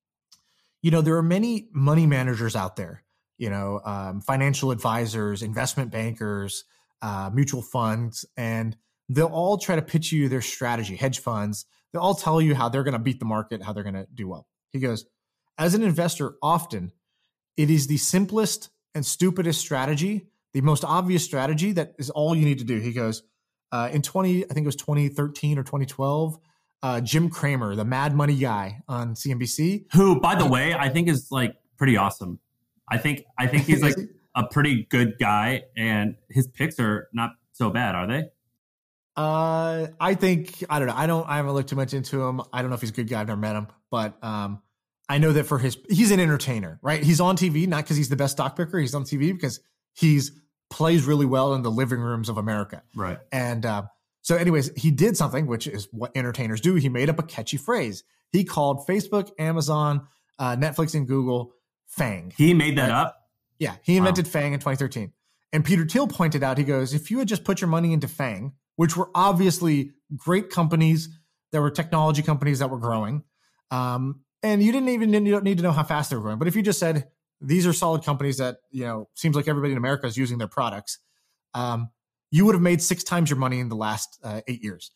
you know, there are many money managers out there, you know, um, financial advisors, investment bankers, uh, mutual funds, and they'll all try to pitch you their strategy, hedge funds. They'll all tell you how they're going to beat the market, how they're going to do well. He goes, as an investor, often it is the simplest and stupidest strategy, the most obvious strategy that is all you need to do. He goes, uh, in twenty, I think it was twenty thirteen or twenty twelve, uh, Jim Cramer, the Mad Money guy on C N B C, who, by the way, I think is like pretty awesome. I think I think he's like a pretty good guy, and his picks are not so bad, are they? Uh, I think I don't know. I don't. I haven't looked too much into him. I don't know if he's a good guy. I've never met him, but um, I know that for his, he's an entertainer, right? He's on T V not because he's the best stock picker. He's on T V because he's plays really well in the living rooms of America, right? And uh, so, anyways, he did something which is what entertainers do. He made up a catchy phrase. He called Facebook, Amazon, uh, Netflix, and Google FANG. He made that right? up? Yeah, he invented wow. FANG in twenty thirteen. And Peter Thiel pointed out, he goes, if you had just put your money into FANG, which were obviously great companies, there were technology companies that were growing, um, and you didn't even you don't need to know how fast they were growing. But if you just said, these are solid companies that, you know, seems like everybody in America is using their products, um, you would have made six times your money in the last uh, eight years.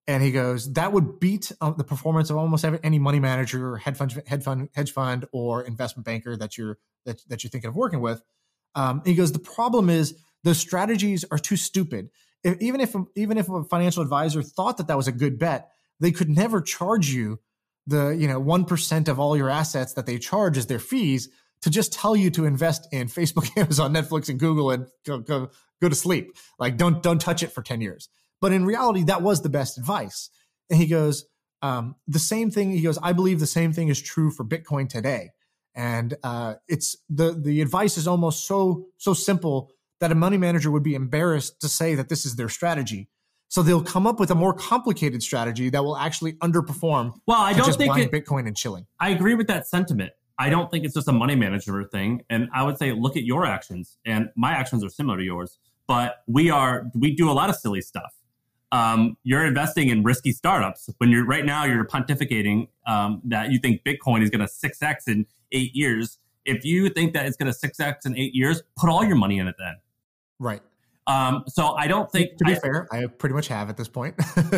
And he goes, that would beat uh, the performance of almost every, any money manager or hedge fund, hedge fund, hedge fund or investment banker that you're that, that you're thinking of working with. Um, he goes, the problem is those strategies are too stupid. If, even if even if a financial advisor thought that that was a good bet, they could never charge you the you know one percent of all your assets that they charge as their fees to just tell you to invest in Facebook, Amazon, Netflix, and Google and go go go to sleep. Like don't don't touch it for ten years. But in reality, that was the best advice. And he goes, um, the same thing. He goes, I believe the same thing is true for Bitcoin today. And uh, it's the the advice is almost so so simple that a money manager would be embarrassed to say that this is their strategy. So they'll come up with a more complicated strategy that will actually underperform. Well, I don't just think buying it, Bitcoin and chilling. I agree with that sentiment. I don't think it's just a money manager thing. And I would say, look at your actions, and my actions are similar to yours. But we are we do a lot of silly stuff. Um, you're investing in risky startups when you're right now you're pontificating um, that you think Bitcoin is going to six X in eight years. If you think that it's going to six X in eight years, put all your money in it then. Right. Um, so I don't think to be I, fair, I pretty much have at this point.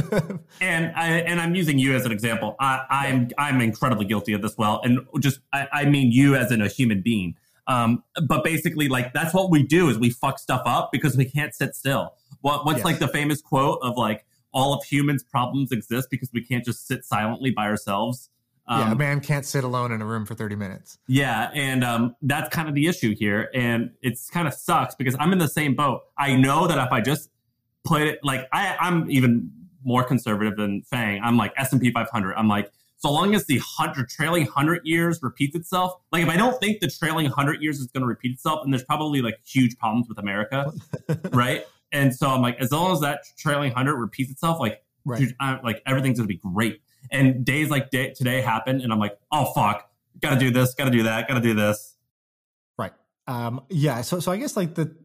and I and I'm using you as an example. I, I'm I'm incredibly guilty of this. Well, and just I, I mean you as in a human being. Um, but basically, like that's what we do is we fuck stuff up because we can't sit still. What what's yes. like the famous quote of like all of humans' problems exist because we can't just sit silently by ourselves. Um, yeah, a man can't sit alone in a room for thirty minutes. Yeah, and um, that's kind of the issue here, and it's kind of sucks because I'm in the same boat. I know that if I just put it like I, I'm even more conservative than Fang. I'm like S and P five hundred. I'm like so long as the hundred trailing hundred years repeats itself. Like if I don't think the trailing hundred years is going to repeat itself, and there's probably like huge problems with America, right? And so I'm like, as long as that trailing hundred repeats itself, like, right. dude, I, like everything's gonna be great. And days like day, today happen, and I'm like, oh fuck, gotta do this, gotta do that, gotta do this. Right. Um. Yeah. So so I guess like the,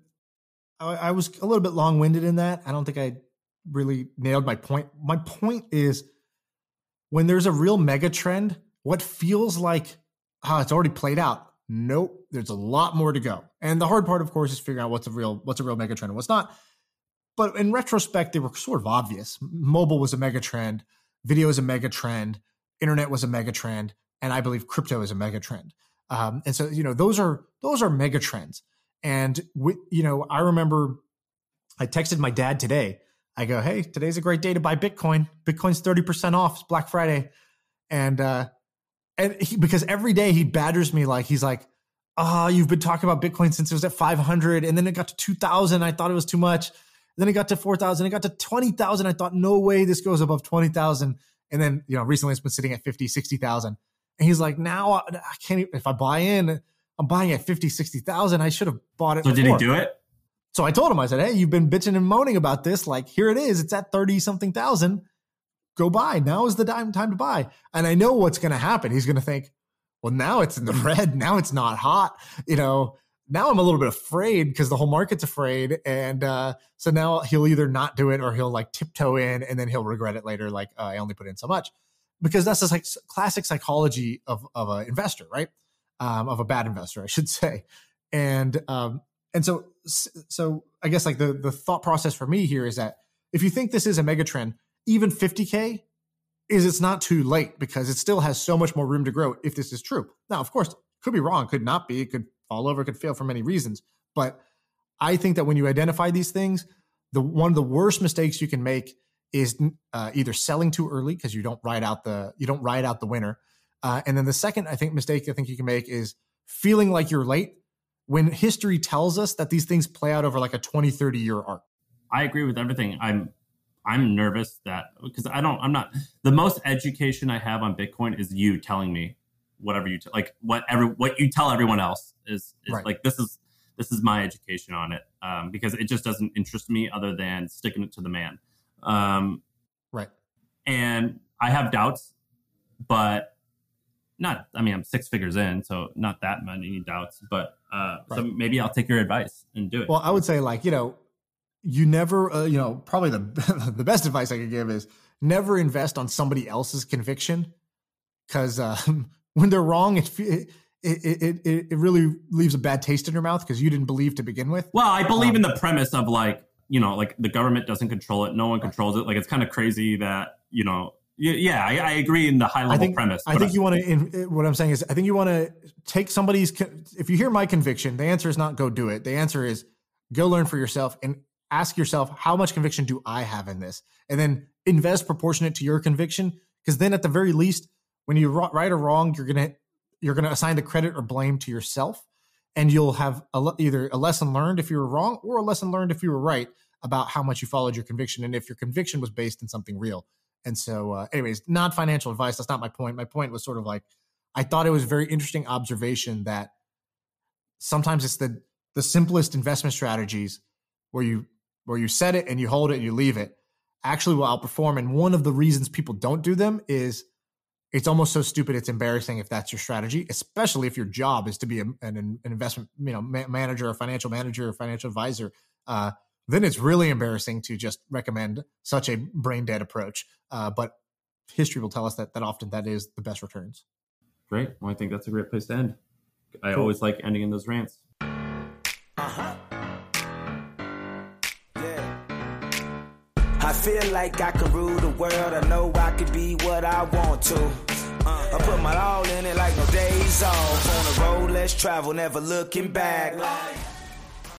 I, I was a little bit long winded in that. I don't think I really nailed my point. My point is, when there's a real mega trend, what feels like oh, it's already played out. Nope. There's a lot more to go. And the hard part, of course, is figuring out what's a real what's a real mega trend and what's not. But in retrospect, they were sort of obvious. Mobile was a mega trend. Video is a mega trend. Internet was a mega trend. And I believe crypto is a mega trend. Um, and so, you know, those are those are mega trends. And, we, you know, I remember I texted my dad today. I go, hey, today's a great day to buy Bitcoin. Bitcoin's thirty percent off. It's Black Friday. And, uh, and he, because every day he batters me like, he's like, oh, you've been talking about Bitcoin since it was at five hundred. And then it got to two thousand. I thought it was too much. Then it got to four thousand. It got to twenty thousand. I thought, no way this goes above twenty thousand. And then, you know, recently it's been sitting at fifty, sixty thousand. And he's like, now I, I can't even, if I buy in, I'm buying at fifty, sixty thousand. I should have bought it. So before. Did he do it? So I told him, I said, hey, you've been bitching and moaning about this. Like, here it is. It's at thirty something thousand. Go buy. Now is the time, time to buy. And I know what's going to happen. He's going to think, well, now it's in the red. Now it's not hot. You know, now I'm a little bit afraid because the whole market's afraid. And uh, so now he'll either not do it or he'll like tiptoe in and then he'll regret it later. Like, uh, I only put in so much. Because that's just like classic psychology of, of an investor, right? Um, of a bad investor, I should say. And um, and so so I guess like the, the thought process for me here is that if you think this is a mega trend, even fifty K is it's not too late because it still has so much more room to grow if this is true. Now, of course, could be wrong, could not be, it could fall over, it could fail for many reasons. But I think that when you identify these things, the one of the worst mistakes you can make is uh, either selling too early because you don't ride out the you don't ride out the winner, uh, and then the second I think mistake I think you can make is feeling like you're late when history tells us that these things play out over like a twenty, thirty year arc. I agree with everything. I'm I'm nervous that because I don't I'm not the most education I have on Bitcoin is you telling me whatever you t- like whatever what you tell everyone else is, is right. like this is this is my education on it um, because it just doesn't interest me other than sticking it to the man. Um, right. And I have doubts, but not, I mean, I'm six figures in, so not that many doubts, but, uh, right. So maybe I'll take your advice and do it. Well, I would say like, you know, you never, uh, you know, probably the, the best advice I could give is never invest on somebody else's conviction. Cause, uh, when they're wrong, it, it, it, it, it really leaves a bad taste in your mouth because you didn't believe to begin with. Well, I believe um, in the premise of like, you know, like the government doesn't control it. No one controls it. Like, it's kind of crazy that, you know, yeah, I, I agree in the high level I think, premise. I think I, you want to, what I'm saying is, I think you want to take somebody's, if you hear my conviction, the answer is not go do it. The answer is go learn for yourself and ask yourself, how much conviction do I have in this? And then invest proportionate to your conviction. Because then at the very least, when you right or wrong, you're going to, you're going to assign the credit or blame to yourself. And you'll have a, either a lesson learned if you were wrong or a lesson learned if you were right about how much you followed your conviction and if your conviction was based in something real. And so, uh, anyways, not financial advice. That's not my point. My point was sort of like, I thought it was a very interesting observation that sometimes it's the the simplest investment strategies where you where you set it and you hold it and you leave it actually will outperform. And one of the reasons people don't do them is it's almost so stupid it's embarrassing if that's your strategy, especially if your job is to be a, an, an investment you know ma- manager, a financial manager, or financial advisor. Uh, then it's really embarrassing to just recommend such a brain dead approach. Uh, but history will tell us that that often that is the best returns. Great. Well, I think that's a great place to end. I cool. always like ending in those rants. Uh-huh. Yeah. I feel like I could rule the world. I know I could be what I want to. Uh, I put my all in it like no days off. On the road, let's travel, never looking back.